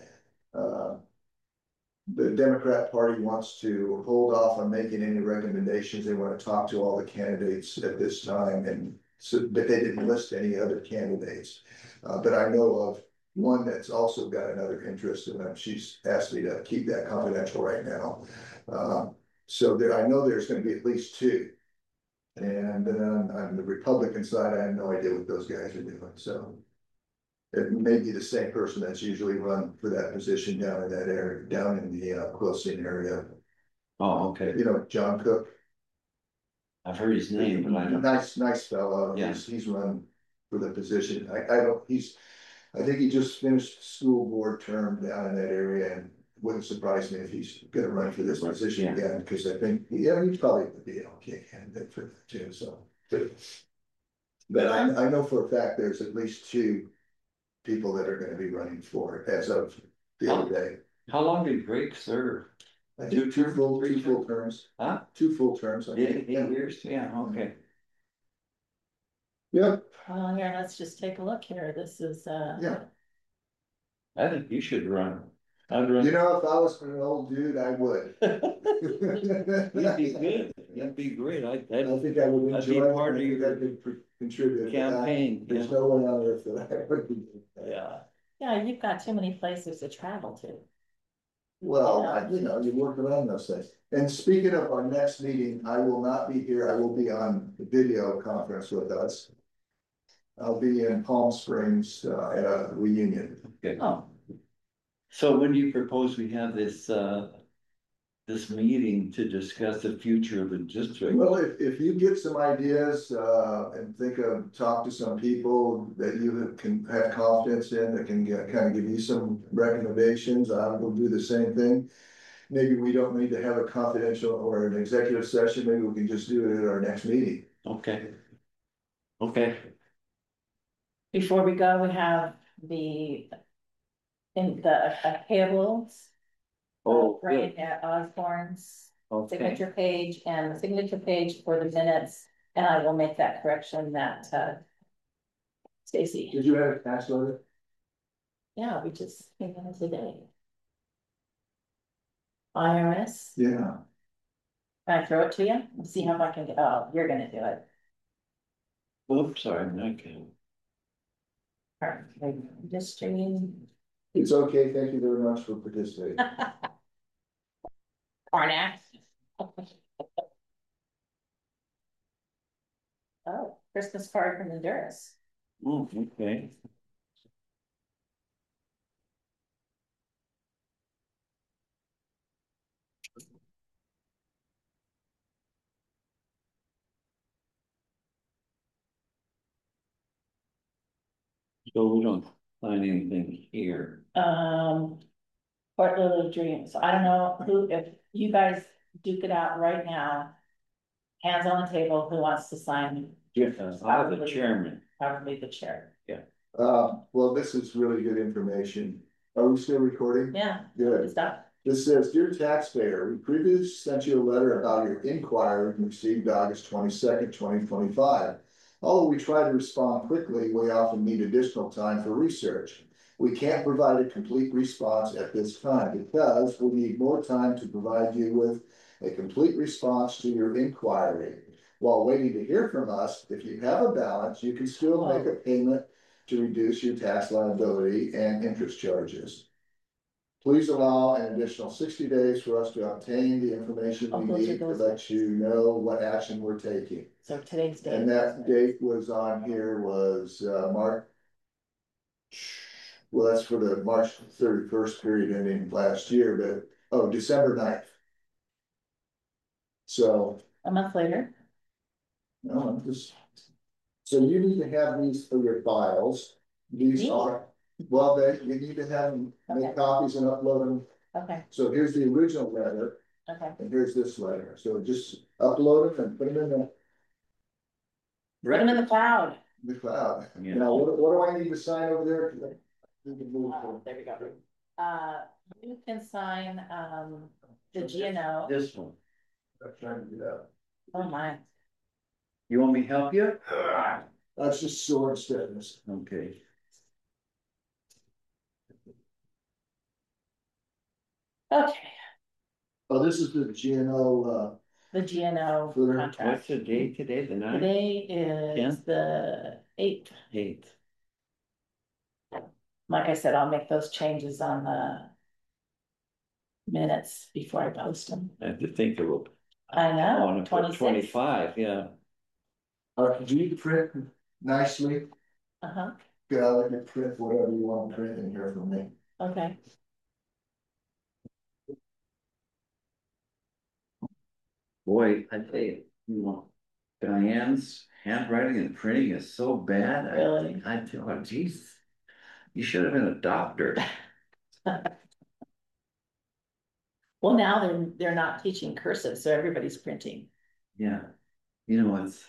the Democrat Party wants to hold off on making any recommendations. They want to talk to all the candidates at this time, and so, but they didn't list any other candidates. But I know of one that's also got another interest, and she's asked me to keep that confidential right now. So there, I know there's going to be at least two. And then on the Republican side, I have no idea what those guys are doing, so. It may be the same person that's usually run for that position down in that area, down in the Quilcene area. Oh, okay. You know, John Cook. I've heard his name, but I don't. Nice fellow. Yeah. He's run for the position. I think he just finished school board term down in that area, and wouldn't surprise me if he's gonna run for this position Yeah. again, because I think, yeah, he'd probably be an okay candidate for that too, so. But I know for a fact there's at least two people that are gonna be running for it as of the other day. How long did Greg serve? I think two full terms. Huh? 2 full terms, I think. 8 years? Yeah, okay. Yep, Well, here, let's just take a look here. This is, yeah. I think you should run. I'd run. You know, if I was an old dude, I would. You'd be good. You'd be great. I think I would I'd be enjoy it. part of your I could contribute. campaign, There's yeah. no one on earth that I would be. Yeah. yeah, you've got too many places to travel to. Well, you work around those things. And speaking of our next meeting, I will not be here. I will be on the video conference with us. I'll be in Palm Springs, at a reunion. Okay. Oh, So when do you propose we have this, this meeting to discuss the future of the district? Well, if you get some ideas, and talk to some people that you can have confidence in, that can kind of give you some recommendations, I will do the same thing. Maybe we don't need to have a confidential or an executive session, maybe we can just do it at our next meeting. Okay. Okay. before we go, we have payables. Oh, Right good. at Osborne's Okay. signature page and the signature page for the minutes, and I will make that correction that, Stacy, Did you have a tax letter? yeah, we just came in today. IRS, Yeah. can I throw it to you? See how I can get, oh, you're gonna do it. Oops, sorry, okay. Alright, just streaming. It's okay, thank you very much for participating. Karnak. Oh, Christmas card from Honduras. Oh, okay. So we don't find anything here. Port Little Dreams. I don't know who, if you guys duke it out right now. Hands on the table, who wants to sign? I'm the chairman. Probably the chair. Well, this is really good information. Are we still recording? Yeah. Good. Stop. This says, dear taxpayer, we previously sent you a letter about your inquiry received August 22nd, 2025. Although we try to respond quickly, we often need additional time for research. We can't provide a complete response at this time because we need more time to provide you with a complete response to your inquiry. While waiting to hear from us, if you have a balance, you can still make a payment to reduce your tax liability and interest charges. Please allow an additional 60 days for us to obtain the information we need to let you know what action we're taking. So today's date. And that date was on here was March. Well, that's for the March 31st period ending last year, but oh, December 9th. So. A month later. No, I'm just. So you need to have these for your files. These Me? are, well, you need to have them, make copies and upload them. Okay, So here's the original letter. okay. And here's this letter, so just upload them and put them in Put them in the cloud. the cloud. Yeah. Now, what do I need to sign over there? There we go. You can sign, the GNO. This one. I'm trying to do that. Oh my. You want me to help you? That's just sword stiffness. Okay. Okay, Oh, this is the GNO, the GNO Footer. contract. What's the date today? The 9th? Today is Tenth? the 8th. 8th. Like I said, I'll make those changes on the minutes before I post them. I have to think of it. I know, On 26. 25, yeah. do you print nicely? Uh-huh, Yeah, I'll let you print whatever you want to print in here for me. okay. Boy, I tell you, Diane's handwriting and printing is so bad. Really? I tell her, geez, you should have been a doctor. Well, now they're not teaching cursive, so everybody's printing. Yeah, you know, it's.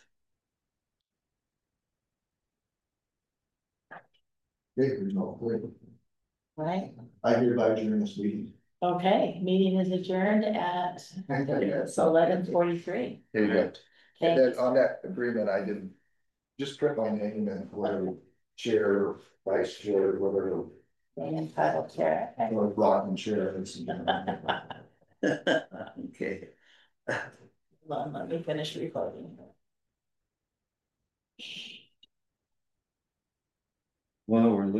There's no way. Right? I hereby adjourn this meeting. Okay, meeting is adjourned at 11:43. There you go. And Thank then you. on that agreement, I didn't just print my name and whatever chair, vice chair, whatever, Being entitled chair. Okay. or rocking chair. Okay. Hold on, let me finish recording. Well, we're looking.